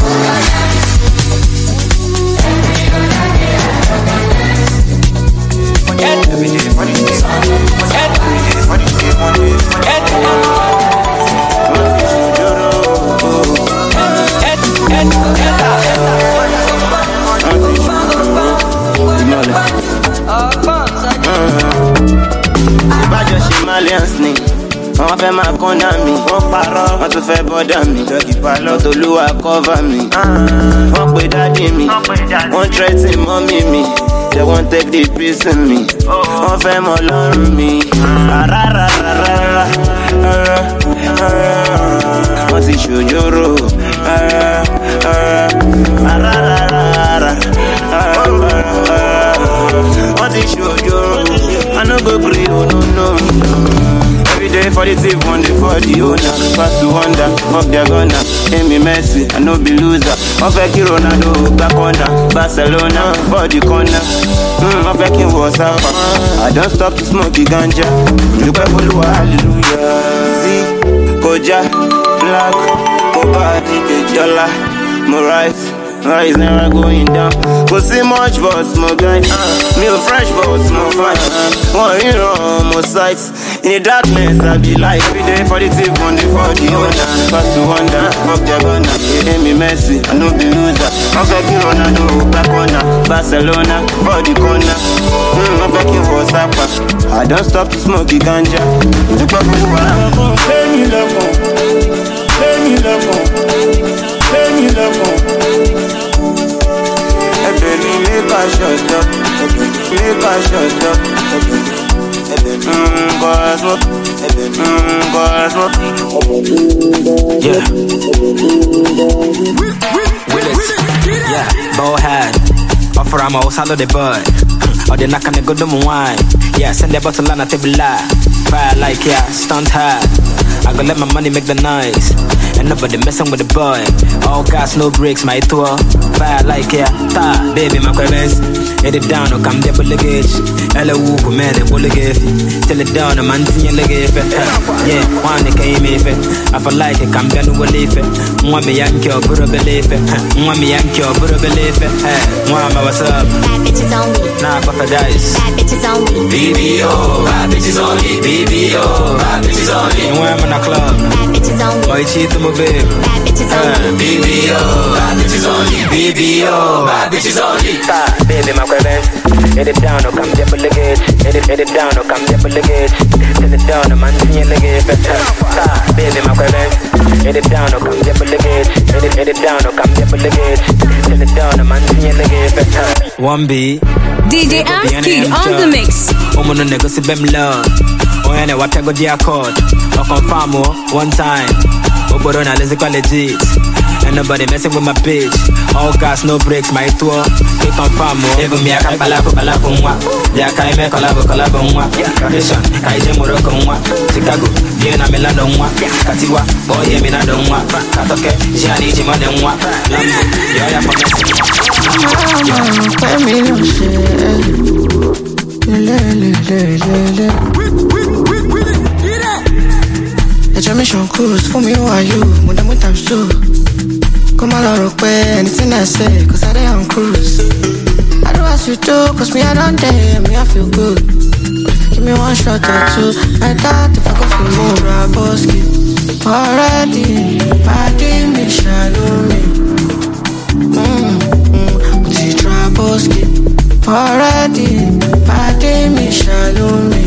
Ìbájọ́ ṣe Malians ni wọ́n fẹ́ máa kọ́nà mi, wọ́n parọ́, wọ́n tún fẹ́ bọ́dà mi, Tolúwa cover mi, wọ́n pe dádì mi, wọ́n threaten mọ́mí mi, they won't take the peace in me, wọ́n fẹ́ mọ lọ́rùn mi, wọ́n ti ṣòjóró, wọ́n ti ṣòjóró, I no go gree, oh no. Every day for the thief, one day for the owner. Pass to wonder, fuck their gunner. Aim me Messi, I no be loser. I'm faking Ronaldo, back corner. Barcelona, for the corner. I'm faking WhatsApp. I don't stop to smoke the ganja. Look at Follow, hallelujah. See, Koja, Black, Mobad, Dollar, Morais. Is never going down. Go see much but small guy. Me a fresh but small fine. One hero on more sights. In the darkness I be like every day for the thief, one day for the owner. Pass to wonder, fuck their gunner. They me Messi, I no be loser. I'm faking Ronaldo, back corner. Barcelona, for the corner. I'm faking WhatsApp. I don't stop to smoke the ganja. Look at who I am. Pay me love, pay me love, pay me love. Make a shut up, make a shut up. Yeah. Willis. Yeah. Bowhead. Offer I'm all salad the bird. Or they knock on the good wine. Yeah, send the bottle on a table. Fire like yeah, stunt hard. I go let my money make the noise. And nobody messing with the boy. All gas, no brakes, my tour. Fire like yeah, ta, baby, my quavens. Hit it down, or come double luggage. Hello, whoop, man, the bullet gift. Tell it down, a man, see you luggage. Yeah, one that came if it. I feel like it, come down to a leaf. One me yank your bro belief. One me yank your bro belief. One, what's up? Bad bitches only. Nah, Papa dice. Bad bitches only. BBO, bad bitches only. BBO, bad bitches only. And when I'm in a club, bad bitches only. Boy, cheat to my babe. Bad bitches only. BBO, bad bitches only. BBO, bad bitches only. Ta, baby, my quavens. Hit it down, or come double luggage. Hit it down, or come double luggage. Tell it down, a man, see you luggage. Ta, baby, my quavens. Hit it down, or come double luggage. Hit it down, or come double luggage. Tell it down, a man, see you luggage. 1B. DJ Amskid on the mix. Omo no nigga si bem love. Oya ne wata go di accord. O confirm one time. Oboro na lazy legit. And nobody messing with my bitch. All gas, no brakes, my tour. They confirm even me I can balako mwa. Ya kai me collabo mwa. Mission, kai je Morocco mwa. Chicago, bien na Milano mwa. Katiwa, boy ye mi na do mwa. Katoke, jani ji mane mwa. Lambo, yo ya for me. Mission cruise for me, who are you? More than times two. Come on, I'll anything I say, cause I on cruise. I do as you do, cause me I don't dare, me I feel good. But if you give me one shot or two, I doubt if I go for more. Raboski, already, body me, shadow me. Raboski, already, body me, shadow me.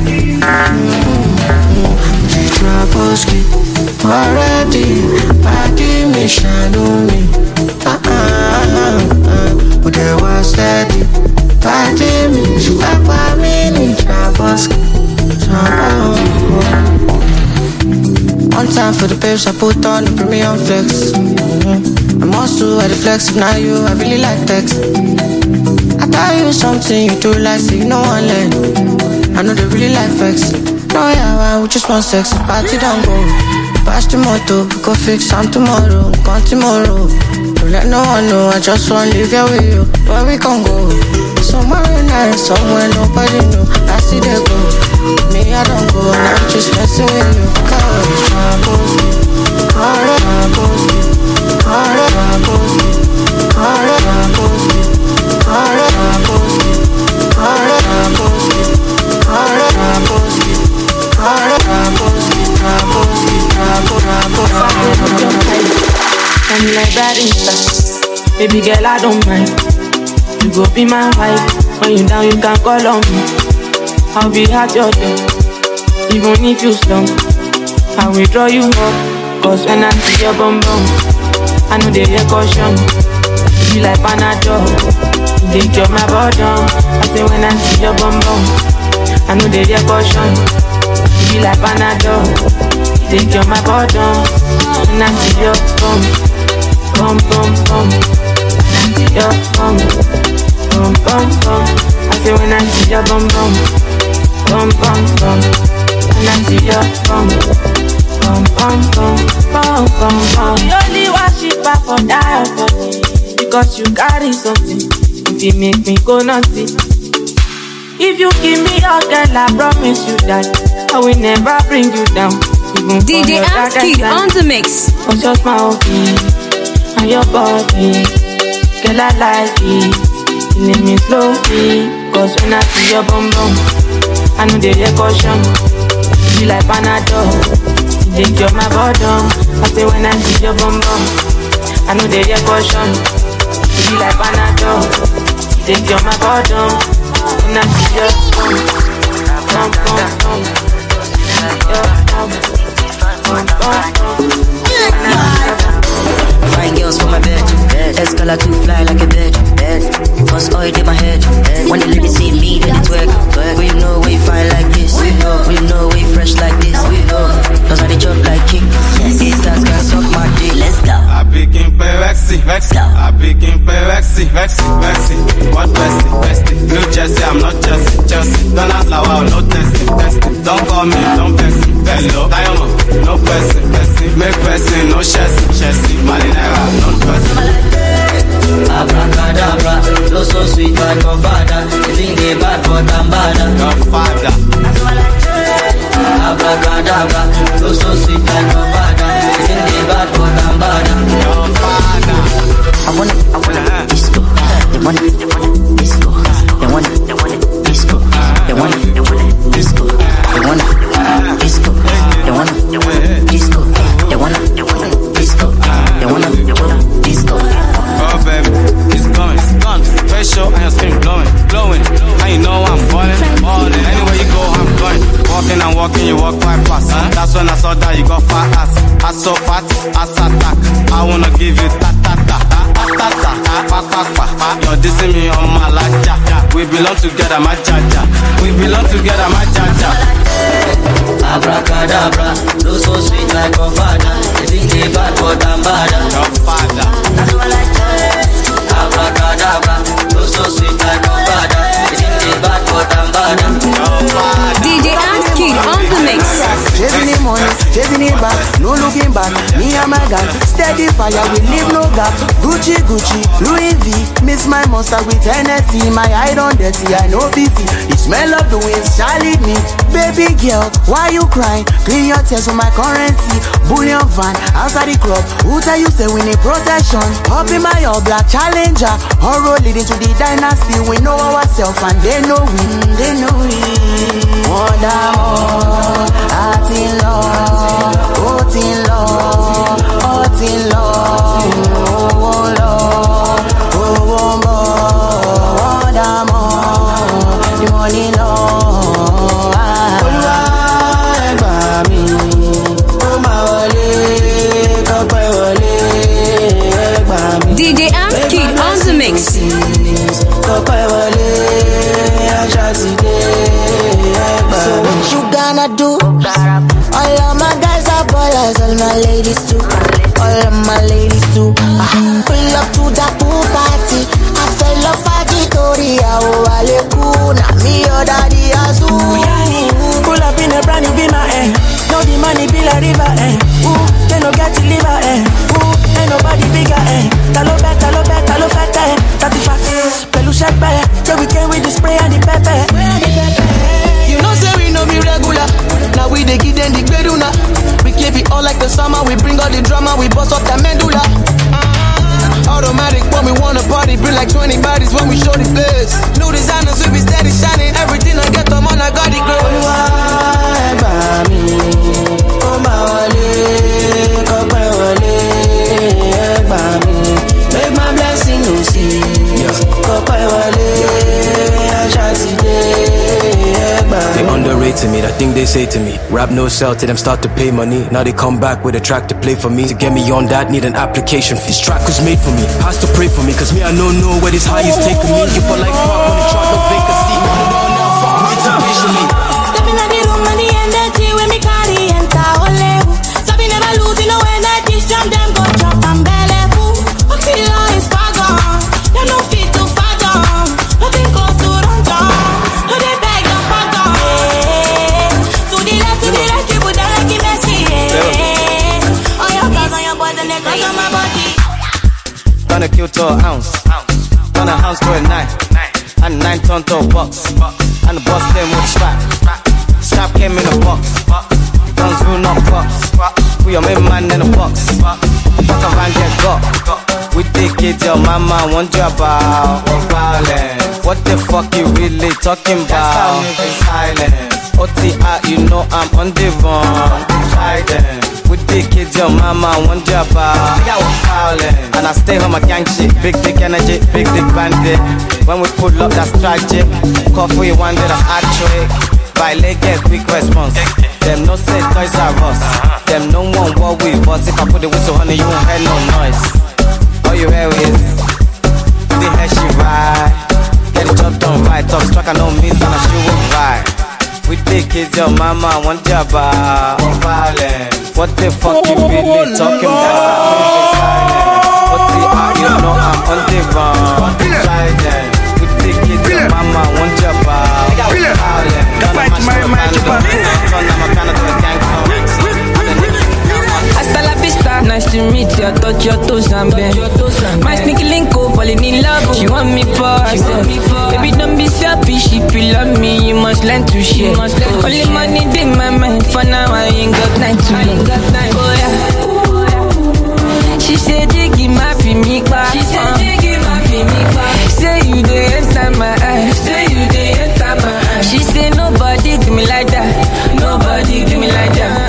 Raboski, already, body me, shadow me. But there was steady, body me, papa me, Raboski. One time for the babes, I put on the premium flex. I'm also at the flex, if not you, I really like text. I tell you something, you do like, say you know one leg. I know they really like flex. No, yeah, we just want sex, party don't go. Pass the motto, go fix some tomorrow, gone tomorrow. Don't let no one know, I just want to live here with you. Where we can go? Somewhere nice, somewhere nobody know. I see they go, me I don't go, and I'm just messing with you. Cause Raboski, Raboski, Raboski, Raboski, Raboski, Raboski, I'm like that inside. Baby girl, I don't mind. You go be my wife. When you down, you can call on me. I'll be at your door. Even if you slump, I will draw you up. Cause when I see your bum bum, I know they hear caution. You be like Panadol, you dey cure my bottom. I say when I see your bum bum, I know they hear caution. You be like Panadol, you dey cure my bottom. When I see your bum, bum bum bum, when I see your bum, bum bum bum. I say when I see your bum bum, bum bum bum, when I see your bum, bum bum bum, bum bum bum. We only worship her for that body, because you carry something. If you make me go naughty, if you give me your girl, I promise you that I will never bring you down. Even DJ Amskid on the mix. Cause just my hobby and your body, girl I like it. Killing me slowly, cause when I see your bum bum, I know they hear caution. You be like Panadol, you dey cure my bottom. I say when I see your bum bum, I know they hear caution. You be like Panadol, you dey cure my bottom. When I see your bum, bum bum bum, your bum, bum bum bum. Fine girls for my bed, Escala to fly like a bird. Cause oil in my head. When the ladies see me, they twerk. We know we fine like this. We know we fresh like this. Cause I they chop like king. These guys can suck my dick. Let's go. I begin play Vexy. I begin play Vexy. What Vexy? New Jersey, I'm not Chelsea. Don't ask how I'll no testing. Don't call me, don't vex me. Hello, Diamond, no person. Make person, no chassis. Malinera, no person. Abracadabra, you're so sweet like your father. You think they bad but I'm badder. Your father. Abracadabra, you're so sweet like your father. You think they bad but I'm badder. Your father. I wanna disco. They want it disco. They want it disco. They want it disco. They want it disco. They want it disco. They want it disco. They want it disco. Oh baby, it's coming, facial and your skin glowing. And you know I'm falling. Anywhere you go, I'm going. Walking, you walk quite fast. That's when I saw that you got fat ass. Ass so fat, ass attack. I wanna give you ta-ta-ta. You're dissing me on my lacha. We belong together, my cha-cha. Abracadabra, you're so sweet like your father. You think they bad but I'm badder. Your father. Abracadabra, you're so sweet like your father. You think they bad but I'm badder. DJ Amskid on the mix. Chasing the money, chasing it back, no looking back. Me, I my God, steady fire, we leave no gap. Gucci, Gucci, Louis V, miss my monster with Hennessy. My eye on dirty, I know busy. The smell of the winds shall lead me. Baby girl, why you crying? Clean your tears with my currency. Bullion van, outside the club. Who tell you say we need protection? Up in my all black Challenger. Horror leading to the dynasty. We know ourselves and they know we. They know we. Wonder more, heart in love, heart in love, heart in love, oh Lord, oh more, wonder more, the money love. Olúwa ẹ gbà mí, ó máa wọlé, kọ́pẹ́ wọlé, ẹ gbà mí. DJ Amskid on the mix. Kọ́pẹ́ wọlé, aṣá ti dé. So what you gonna do? All of my guys are ballers, all my ladies too. All of my ladies too. Pull up to the pool party. I fell off a Victoria, oh Alekuna, me your daddy Azu. Pull up in a brand new Beamer, know the money be like river, Ooh, they no get to liver, Ooh, ain't nobody bigger, Talo fete, 35, Pelu Shakba, yeah we came with the spray and the pepper. You know say we no be regular. Now we dey give them the beduna. We keep it all like the summer. We bring all the drama. We bust up the medulla. Automatic when we wanna party. Bring like 20 bodies when we show the place. New designers we be steady shining. Everything I get them on I got it girl. Olúwa ẹ gbà mí, ó máa wọlé, kọ́pẹ́ wọlé, ẹ gbà mí. Make my blessing no cease. Kọ́pẹ́ wọlé, aṣá ti dé. They underrated me, that thing they say to me. Rap no sell till them start to pay money. Now they come back with a track to play for me. To get me on that, need an application fee. This track was made for me, has to pray for me. Cause me, I don't know where this high is taking me. You for like pop on the chart, no vacancy. On and on now, fuck with it patiently. Stepping at the room and the energy when me carry enter ole. So we never lose, you know energy strong, them go drop and belly full. Okay, is far gone. Them no fit to far gone. Nothing close to run down. No they beg them far gone. To the left, people that like it messy. On your clothes, on your boys and they clothes on my body. Gonna kill to an ounce. Gonna house to a 9. And 9 ton to a box. And the boss came with a strap. Strap came in a box. Guns rule not box. We your main man in a box. Fuck a van get got. We take it your mama want you about violence. What the fuck you really talking about? Silence. OTR, you know I'm on the run. Try them. With the kids, your mama want you about violence. And I stay home, I gang shit. Big energy, big bandit. When we pull up, that's tragic. Call for you one day, that's actually. Violate, get quick response. Them no say toys are us. Them no one what we bust. If I put the whistle, honey, you won't hear no noise. All you hear is the hair she ride. Get the job done right. Top struck, I know me, and I she won't ride. With the kids, your mama want you about violence. What the fuck you really talking about? What the fuck you know I'm on the run. Silence. With the kids, your mama want you about violence. Hasta la vista, nice to meet you. I touch your toes and bend. My sneaky link up, falling in love. She want me for herself. Baby, don't be selfish. If you love me, you must learn to share. Only money in my mind. For now, I ain't got time to love. Oh yeah. She said, "Jiggy, my me back." She said, "Jiggy, my me back." Say you dey enter my eyes. Say you dey enter my eyes. She said, "Nobody do me like that. Nobody do me like that."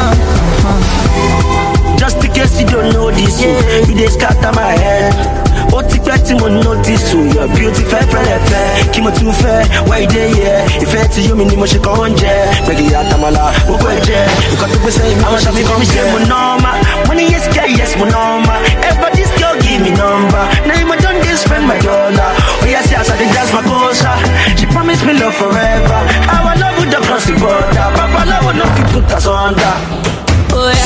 Just in case you don't know this, you dey scatter my head. Ó ti pẹ́ tí mo notice your beauty fẹ́ fẹ́ kí mo tún fẹ́ why you dey here. Ìfẹ́ tí yóò mi ni mo ṣe kàn ń jẹ. Gbẹ̀gì àtàmàlà gbogbo ẹ̀jẹ̀ nǹkan tó gbèsè ìmọ̀ àwọn ṣàfihàn mi ṣe mo nọ́ọ̀mà. Mo ní yes girl yes mo nọ́ọ̀mà. Ever this girl give me number. Now you don dey spend my dollar. Oya say as I dey dance my cosa. She promise me love forever. Our love would have cross the border. Babaláwo no fit put us under. Oh yeah.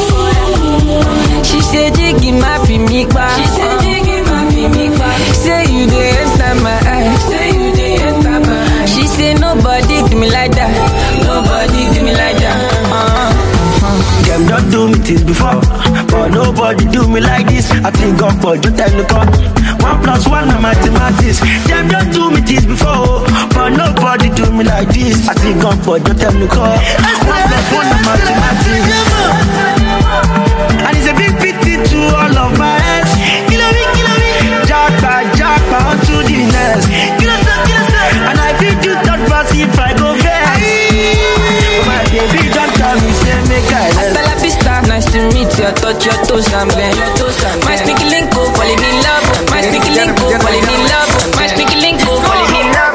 She said, "Jiggy, my me back." She said, "Jiggy, my me back." Say you dey enter my eyes. Say you dey enter my eyes. She said, "Nobody do me like that. Nobody do me like that." Them don't do me this before, but nobody do me like this. I think God for you tell me come. 1 + 1 na mathematics. Them don't do me this before, but nobody do me like this. I think God for you tell me come. 1 + 1 na mathematics. And it's a big pity to all of my ex. Kill me. Jackpot onto the nest. Kill us. And I feel you third pass if I go back. My baby don't tell me, say make I let. Bella Vista, nice to meet you. I touch your toes and bend. My sneaky link go, falling in love. My sneaky link go, falling in love. My sneaky link go, falling in love.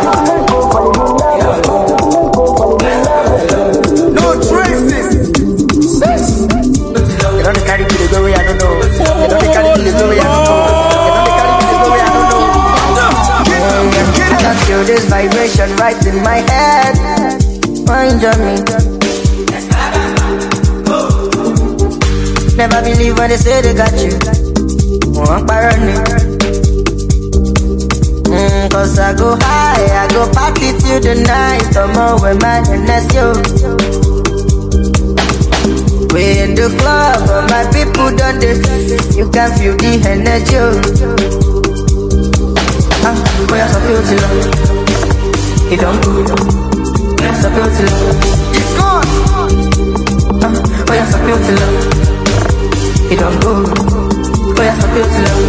No traces. You don't carry to the way I don't know. You don't carry to the way I don't know. I can feel this vibration right in my head. Mind on me. Never believe when they say they got you. Cause I go high, I go party till the night. Come on with my NSO. We in the club, but my people don't this. You can feel the energy. Boy, I'm so beautiful. It don't go. I'm so beautiful. It's gone. Boy, I'm so beautiful. It don't go. Boy, I'm so beautiful.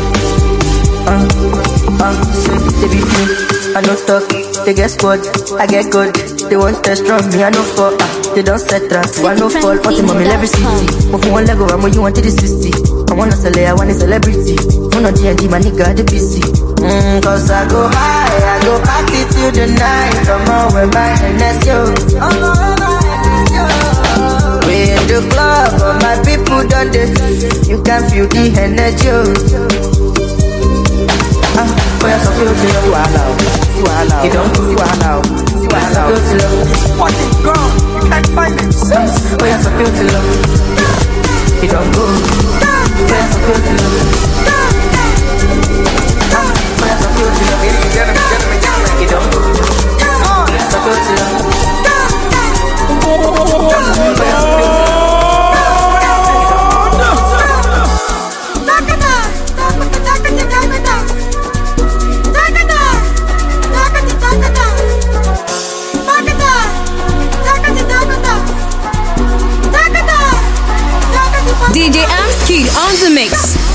So they be free. I no talk. They get squad. I get good. They want test from me. I no fall. They don't set trap. I no fall. But in my every city. But for 1 Lego, I'm what you want to the 60. I wanna sell it. I want a celebrity. One on D&D, my nigga, the PC. Cause I go high, I go party till the night. Come on with my NSO. We in the club, but my people don't this. You can feel the energy. Boy, I'm so beautiful. You don't do it now. Boy, I'm so beautiful. What is gone? You can't find it. Boy, I'm so beautiful. You don't go. Boy, I'm so beautiful. You don't go. It's so beautiful. DJ Amskid on the mix.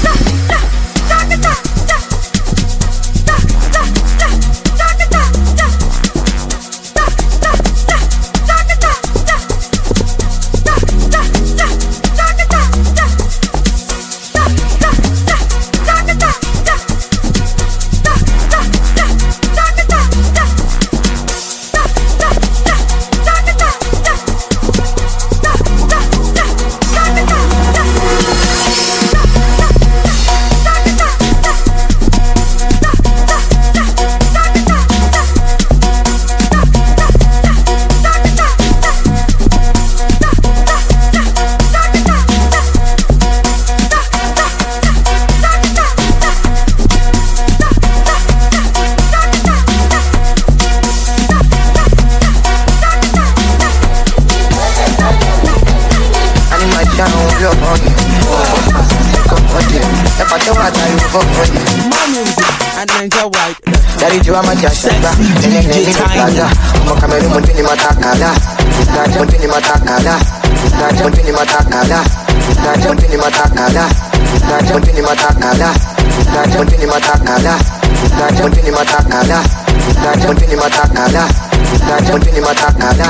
Sexy DJ Tiny. Montini matakala. Montini matakala. Montini matakala. Montini matakala. Montini matakala. Montini matakala. Montini matakala. Montini matakala. Montini matakala.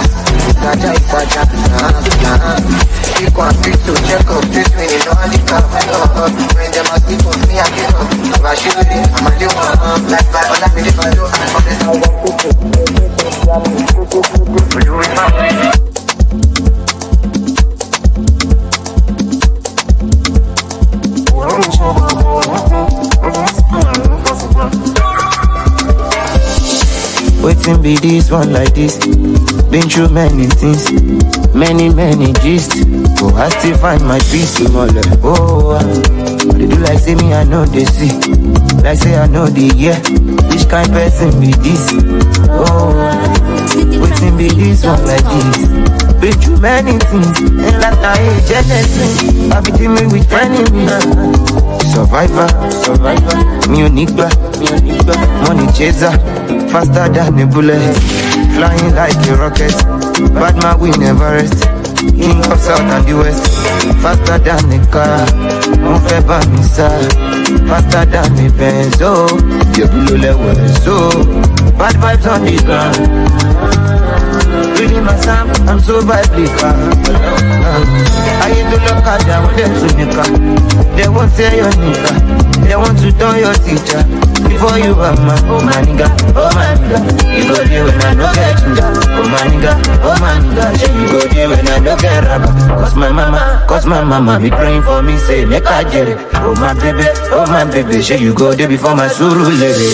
You want to check up this when you know the cup. When them ask me for me, I get up. I should be, I'm a little like my other belief I do. I'm on this one. Waiting be this one like this. Been through many things, many gist. Oh, I still find my peace in all that. Oh, they do like say me, I know they see. Like say I know they hear. Which kind person be this? Oh, Waiting be this one like this. Been through many things, and like I ain't jealous. I be dealing with enemies. Survivor, me nigga, money chaser, faster than a bullet, flying like a rocket. Bad man we never rest. King of South and the West, faster than a car. Move by me side, faster than a Benz. Oh, you blue level so bad vibes on the ground. Really my Sam, I'm so biblical. I ain't do look at them when them to nigga. They won't say your nigga. They want to turn your teacher. Before you are my, oh my nigga, oh my nigga. You go there when I no get ginger. Oh my nigga, oh my nigga. Say you go there when I no get rubber. Cause my mama be praying for me, say make I get it. Oh my baby, say you go there before my suru lady.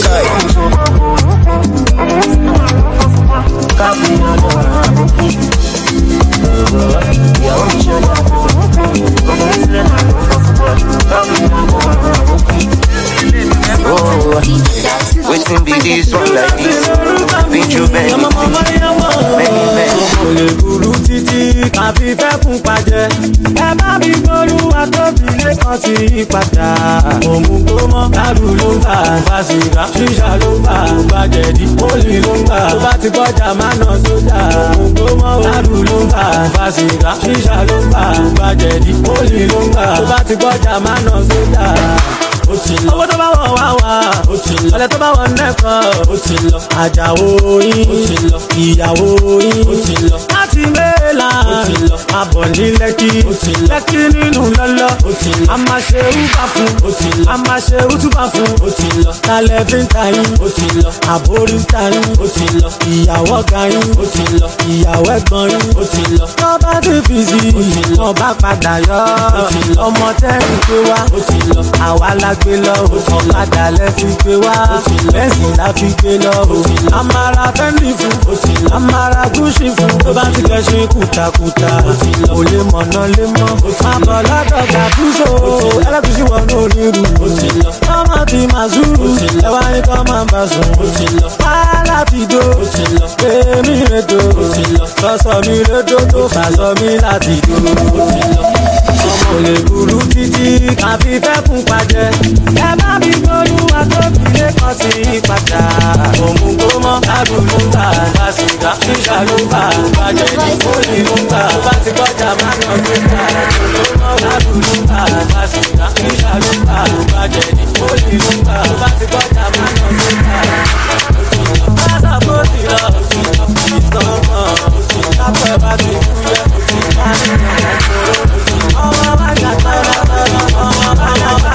Waiting be this one like this. Been through many títí kàfi fẹ́ kún pàjẹ́. Ẹ bá mi gbóru àtòbílẹ̀ kan ti padà. Òmùgbò mọ́ dàrú ló ń bà fásiká. Ṣíṣà ló ń bà gbàjẹ̀dí. Pólì ló ń bà tó bá ti gbọ́jà má nà sójà. Òmùgbò mọ́ dàrú ló ń bà fásiká. Ṣíṣà ló ń bà gbàjẹ̀dí. Pólì ló ń bà tó bá ti gbọ́jà má nà sójà. Owó tó bá wọ̀ wá wá, ọ̀lẹ́ tó bá wọ̀ nẹ́kan, àjàwó yín, ìyàwó yín, láti mẹ́la, àbọ̀ ní lẹ́kí, lẹ́kí nínú lọ́lọ́, a máa ṣe úbà fún, a máa ṣe útúbà fún, tálẹ̀ fi ń ta yín, àbórí ń ta yín, ìyàwó ọ̀gá yín, ìyàwó ẹ̀gbọ́n yín, tó bá ti fi sí, tó bá padà yọ, ọmọ tẹ́rì pé wá, àwa la gbé lọ, ọ̀kadà lẹ fi gbé wá, bẹ́ẹ̀sì la fi gbé lọ, amara fẹ́mi fún, amara gúúsì fún, tó bá ti kẹ́sìn kùtàkùtà, ò lè mọ̀nà lè mọ́, máa bọ̀ lọ́dọ̀ gàdúsò, ẹlẹ́gùsì wọnú onírú, ọmọ ti máa zúrù, ẹwà ní kọ́ máa bá sùn, wàhálà ti dó, èmi rètò, sọ́sọ́ mi rédò tó fàṣọ mi láti dó. Ọmọ lè burú títí kàfi fẹ́ kún pàjẹ́. Ẹ bá mi gbóru àtòbílẹ̀ kan ti padà. Òmùgbò mọ́ dàrú ló ń bà fásiká. Ṣíṣà ló ń bà gbàjẹ̀dí. Pólì ló ń bà tó bá ti gbọ́jà má nà sójà. Òmùgbò mọ́ dàrú ló ń bà fásiká. Ṣíṣà ló ń bà gbàjẹ̀dí. Pólì ló ń bà tó bá ti gbọ́jà má nà sójà. Bàtà bó ti lọ, ìtàn mọ̀, lápẹ̀ bá ti kú yẹ, má ní ìrìnàjò. Ọmọ bá jàgbá, ọmọ bá jàgbá.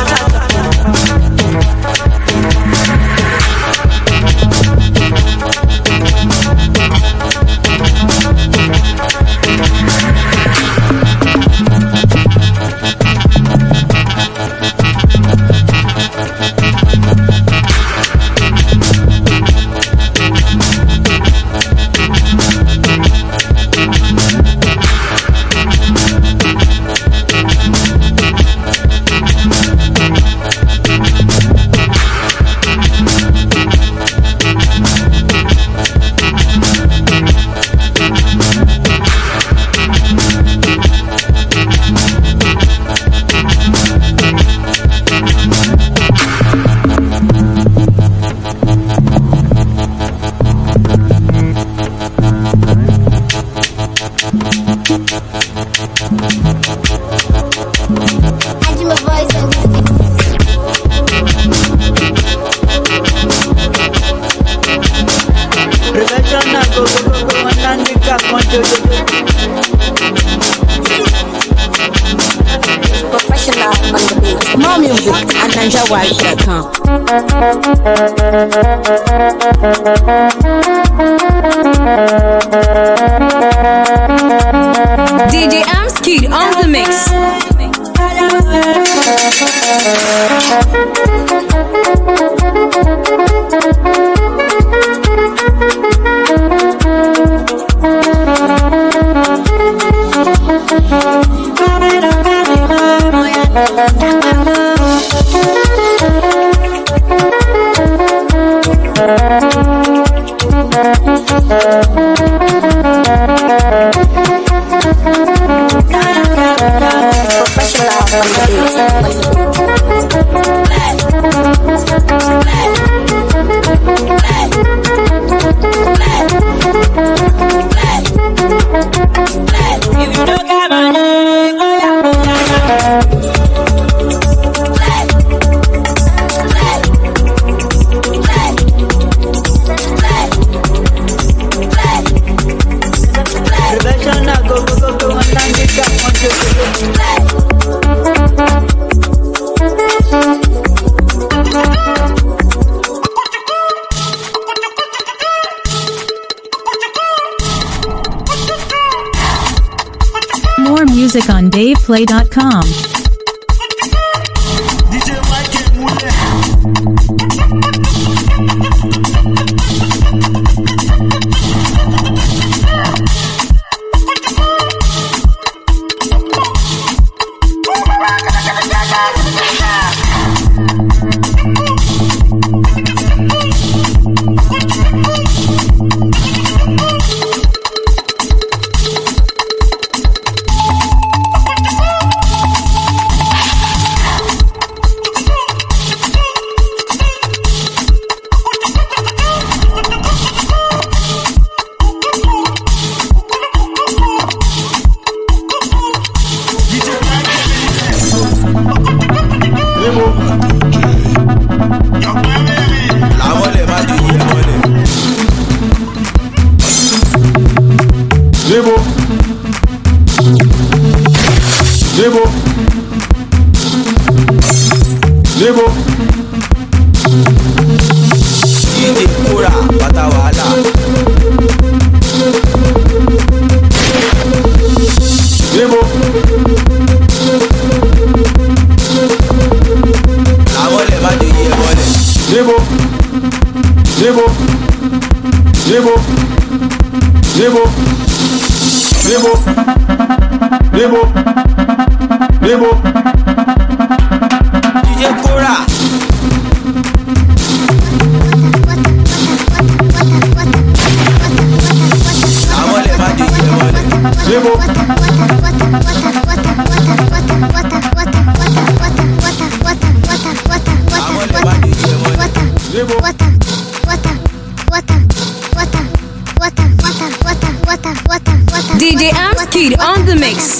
More music at NinjaWife.com. DJ Amskid on the mix. More music on DavePlay.com. DJ Amskid on the mix.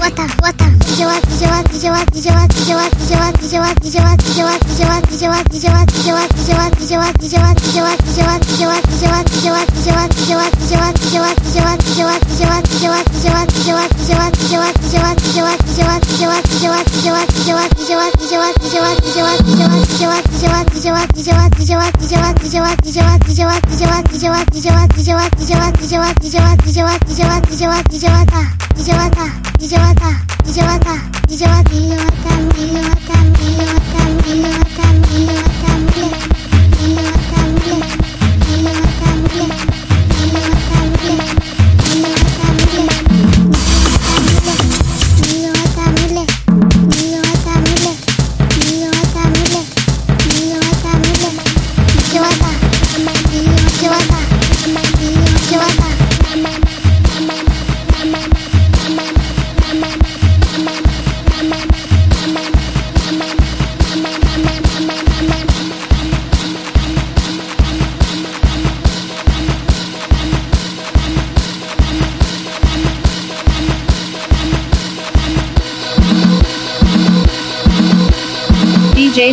DJ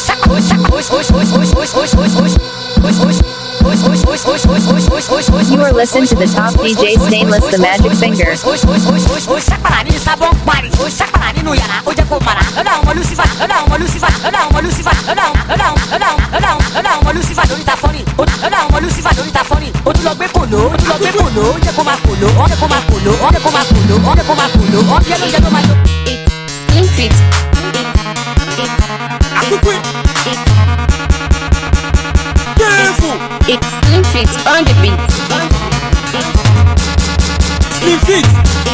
You are never listened to the top DJ's nameless The Magic Finger. Slim Fit. It's Slim Fit on the beat. Slim Fit.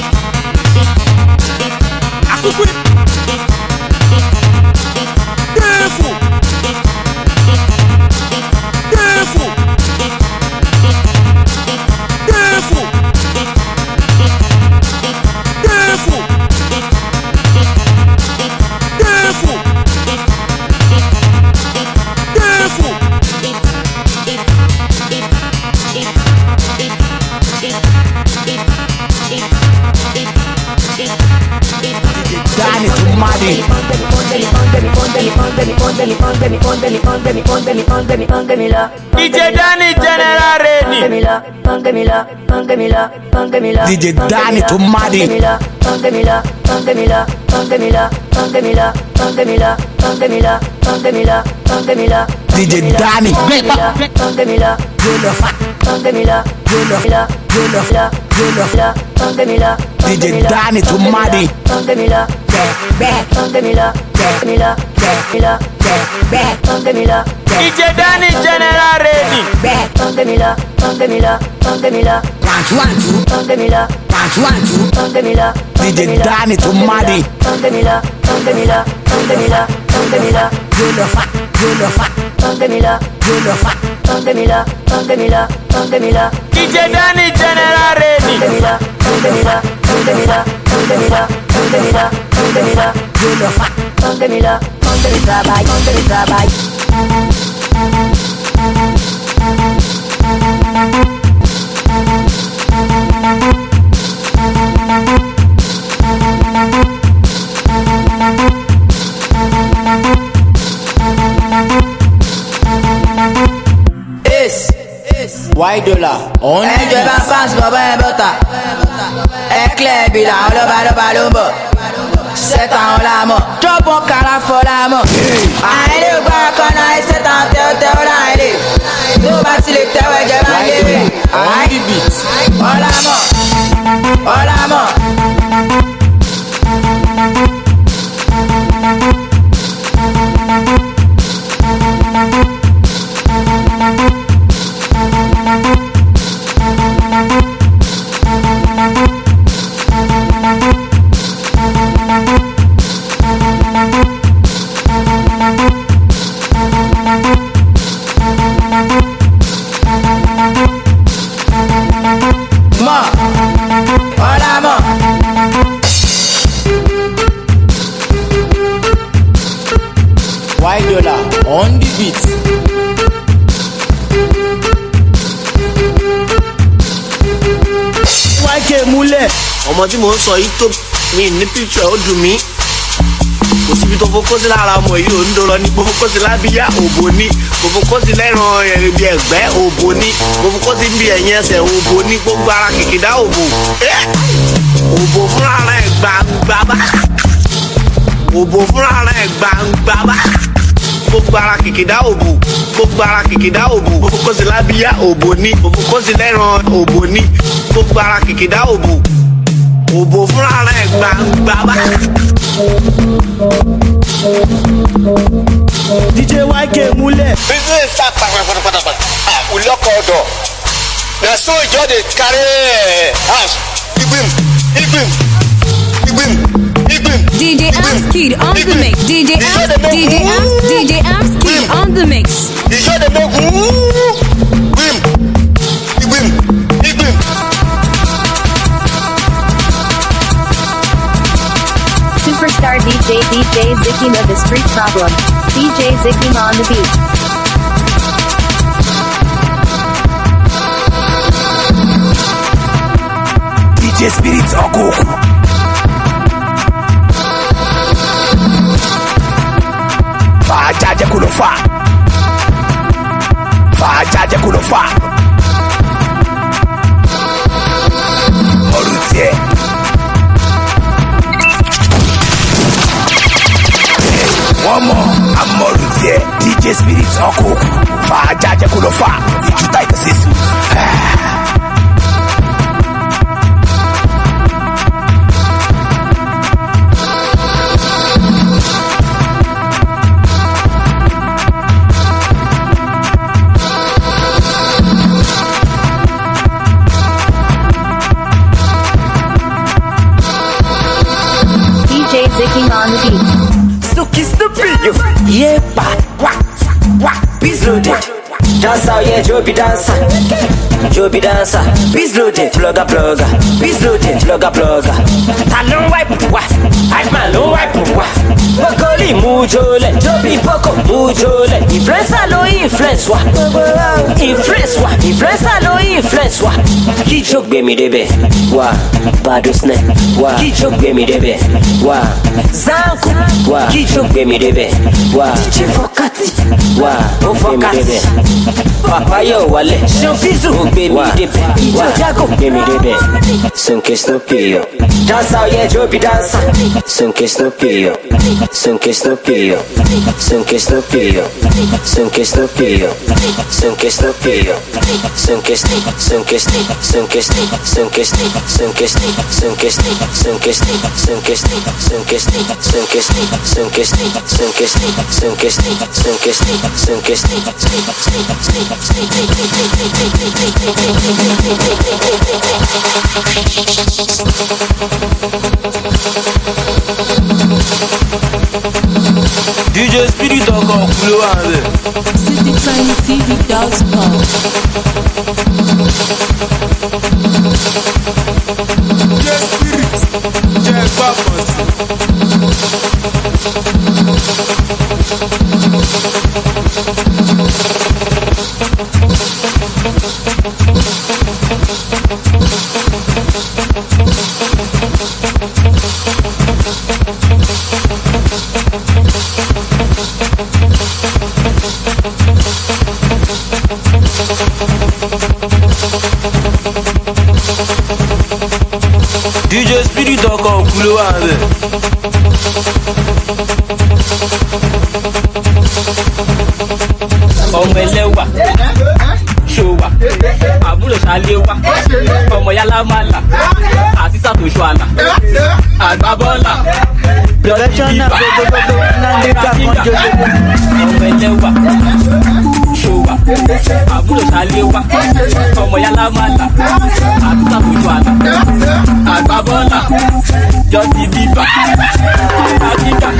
DJ Danny General ready. DJ Danny to Madi. DJ Danny. DJ Danny to Madi. DJ Danny General ready. DJ Danny to Madi. DJ Danny General ready. Why dollar? On je vais pas se faire bota. Éclair bilan le balombo. C'est en la mort. Trop bon carafolamo. Allez voir qu'on a c'est en terre allez. Nous bâtis les terres et je vais aller. Aïe beat. Oh la mort. Why dollar on the beat? Why can't múlẹ̀? Ọmọ tí mò ń sọ yìí tó mi ní picture ó dùn mí. Kò síbi tó fokó sí lára ọmọ yìí ò ń dọ̀rọ̀ ní. Mo fokó sí lábíyá òbò ní. Mo fokó sí lẹ́ran ẹ̀rìnbí ẹ̀gbẹ́ òbò ní. Mo fokó sí bí ẹ̀yìn ẹsẹ̀ òbò ní. Gbogbo ara kìkìdá òbò. Òbò fúnra rẹ̀ gbangba bá. Òbò fúnra rẹ̀ gbangba bá. Gbogbo ara kìkìdá òbò. Gbogbo ara kìkìdá òbò. Mo fokó sí lábíyá òbò ní. Mo fokó sí lẹ́ran òbò ní. Gbogbo ara kìkìdá òbò. Òbò fúnra rẹ̀ gbangba bá. DJ YK múlẹ̀. Business start pátápátá. Ulọ́kọ̀ ọ̀dọ̀. Na so ìjọ dey carry house. Igbim. DJ Amskid on the mix. DJ Amskid on the mix. Ìjọ dey make Igbim. Superstar DJ Zikima the Street Problem. DJ Zikima on the beat. DJ Spirits Ogoku. Fajaja kulofa. tiẹ̀. Wọ́n mọ̀ amọ̀rù tiẹ̀ DJ Spirit ọkọ̀ òkú fà á jájẹ́ kó lọ fà ìjútà ìtẹ̀síṣù. DJ Zicking on the beat. Suki Snoopy, yepa, wah, beats loaded. Dancer, yeah, Joby dancer. Joby dancer. Beats loaded, plugger. Beats loaded, plugger. Talon wipe, wah. Hype man, no wipe, wah. Bokoli, mujole. Joby Boko, mujole. Influencer, no influence, wah. Influencer, no influence, wah. Ki joke be mi debe, wah. Bado snap, wah. Ki joke be mi debe, wah. Zanku, wah. Ki joke be mi debe, wah. DJ Fokati, wah. Fokati. Papa yo wale, Shonfizu, baby debe, Jago, baby debe, Sunke Snoopy yo. Dancer yeah, Joby dancer. Sunke Snoopy yo, Sunke Snoopy yo, Sunke Snoopy yo, Sunke Snoopy yo, Sunke Snoopy yo, Sunke Sunke Sunke Sunke Sunke Sunke Sunke Sunke Sunke Sunke Sunke Sunke DJ Spirit encore couleur avec. City Train TV Dance Pop. DJ Spirit, Jack Papas. DJ Spirit encore couleur avec. Ọmọ ẹlẹ́wà ṣòwà àbúrò ṣàléwà ọmọ yálà màlà àti sàtòṣù àlà àgbàbọ́là Professional gbogbogbò Nandika Konjojo. ọmọ ẹlẹ́wà ṣòwà àbúrò ṣàléwà ọmọ yálà màlà àti sàtòṣù àlà àgbàbọ́là Justin Bieber àdìgà.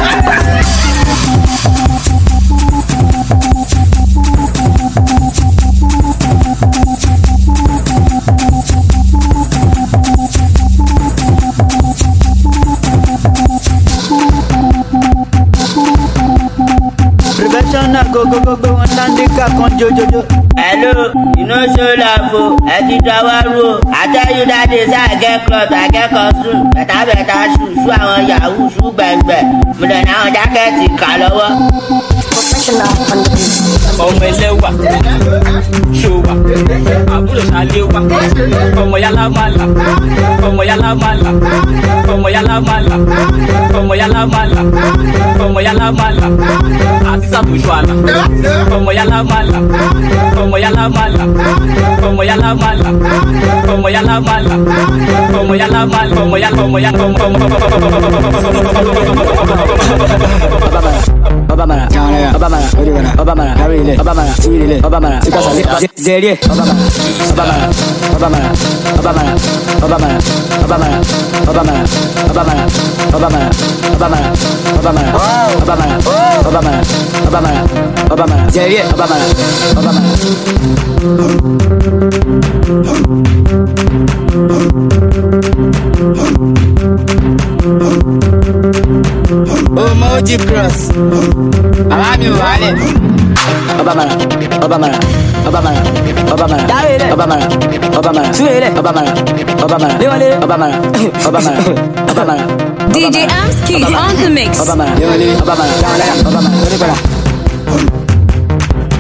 Professional go Nandika Konjojo. Hello, you know show love, I did our rule. I tell you that is I get clothes, I get costume. Better shoe, I want Yahoo, shoe bang. But then now jacket in color. Professional on the beat. ọmọ ẹlẹ́wà ṣòwà àbúrò ṣàléwà ọmọ yálà màlà ọmọ yálà màlà ọmọ yálà màlà ọmọ yálà màlà ọmọ yálà màlà àti sàtòṣù àlà ọmọ yálà màlà ọmọ yálà màlà ọmọ yálà màlà ọmọ yálà màlà ọmọ yálà màlà ọmọ yálà Obamara, Obamara, Obamara, Harile, Obamara, Sirile, Obamara, Zerie, Obamara, Obamara, Obamara, Obamara, Obamara, Obamara, Obamara, Obamara, Obamara, Obamara, Obamara, Obamara, Obamara, Obamara, Zerie, Obamara, Obamara. Emoji cross. Alami wale. Obamara, Obamara, Obamara, Obamara, Obamara, Obamara, Suele, Obamara, Obamara, Leole, Obamara, Obamara, Obamara. DJ Amski on the mix. Obamara, Leole, Obamara, Obamara, Obamara.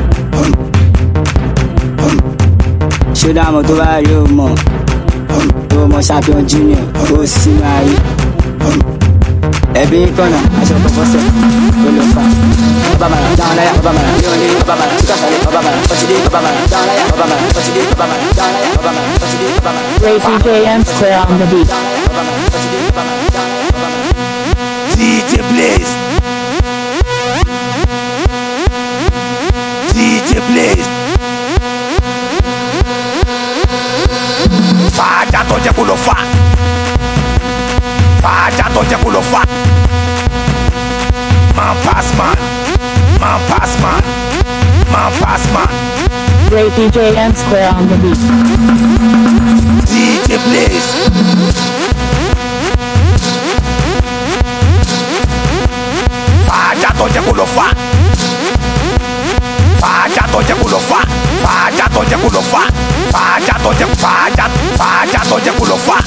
Should I mo to buy you more? To mo champion junior, ó sì máa rí. Ẹbí kọ́nà, aṣọ kọ̀kọ́sẹ̀, ó lọ fà. Obamara, down láyà, Obamara, yóò ní Obamara, túkàsálẹ̀, Obamara, ọtídé, Obamara, down láyà, Obamara, ọtídé, Obamara, down láyà, Obamara, ọtídé, Obamara. Ray DJ Square on the beat. DJ Blaze. DJ Blaze. Fàájà tó jẹ́ kó lọ fà. Fàájà tó jẹ́ kó lọ fà. Man pass man. Man pass man. Man pass man. Ray DJ Square on the beat. DJ Blaze. Fàájà tó jẹ́ kó lọ fà. Fàájà tó jẹ́ kó lọ fà. Fàájà tó jẹ́ kó lọ fà. Fàájà tó jẹ́ kó lọ fà.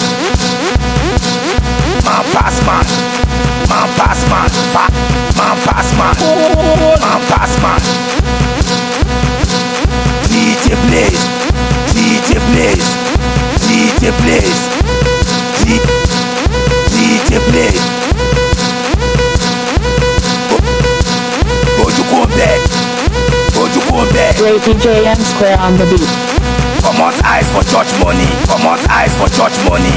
Man pass man. Man pass man. Man pass man. Man pass man. DJ Blaze. DJ Blaze. DJ Blaze. DJ Blaze. Ray DJ Square on the beat. Come out eyes for church money. Come out eyes for church money.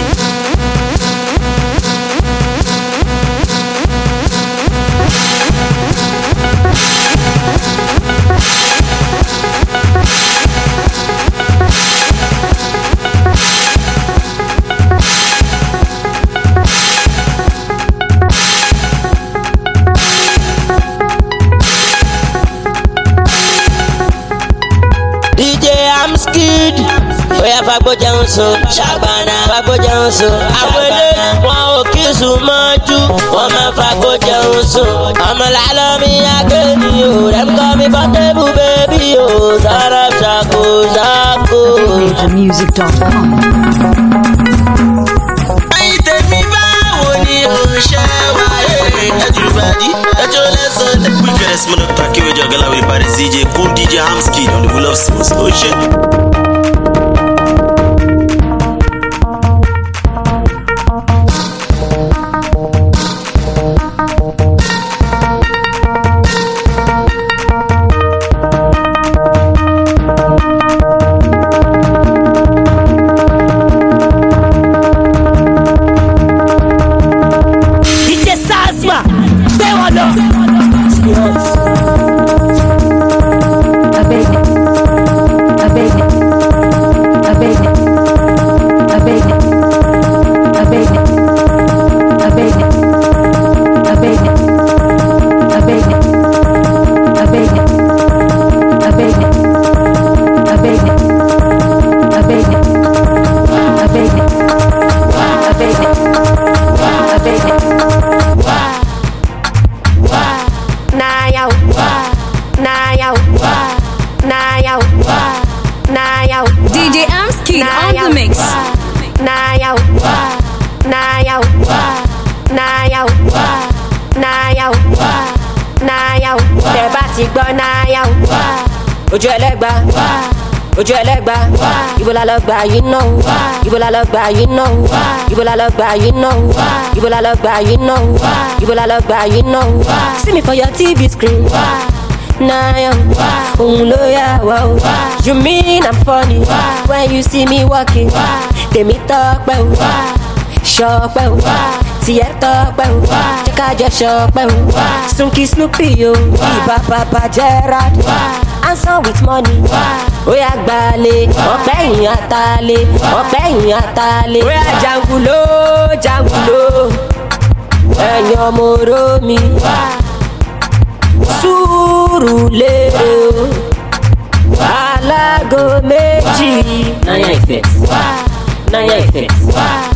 DJ I'm skid. Oya fagbo jẹun so, ṣàgbàna fagbo jẹun so. Àpèlé wọn ò kí sùn mọ́jú, wọ́n máa fagbo jẹun so. Ọmọ làlọ́ mi akéèmí o, dem call me Portable baby o. Sọ̀rọ̀ ṣàkó ṣàkó. DJmusic.com. Ẹyin tèmi báwo ni o ṣe wá everybody? Ẹjọ́ lẹ́sàn án. Wickedest man of Takewe Jogala with Paris DJ, cool DJ Hamskid on the Wheel of Sims Ocean. DJ Amskid on the mix. Tẹ́ bá ti gbọ́ náyà ojú ẹlẹ́gbà, ojú ẹlẹ́gbà. Ibo la lọ gbà yìí náà, ibo la lọ gbà yìí náà, ibo la lọ gbà yìí náà, ibo la lọ gbà yìí náà, ibo la lọ gbà yìí náà. See me for your TV screen. Naya, you mean I'm funny when you see me walking? Tèmi tọ́pẹ́ o, ṣọpẹ́ o, tiẹ̀ tọ́pẹ́ o, jẹ́ ká jọ ṣọpẹ́ o. Sunky Snoopy o, ibà Papa Gerard, answer with money. Oya gbalẹ̀, ọ̀pẹ́ yìí àtàlẹ̀, ọ̀pẹ́ yìí àtàlẹ̀. Oya jangulo, jangulo, ẹ̀yin ọmọ oró mi. Surulere o, alágò méjì. Naya effect, Naya effect.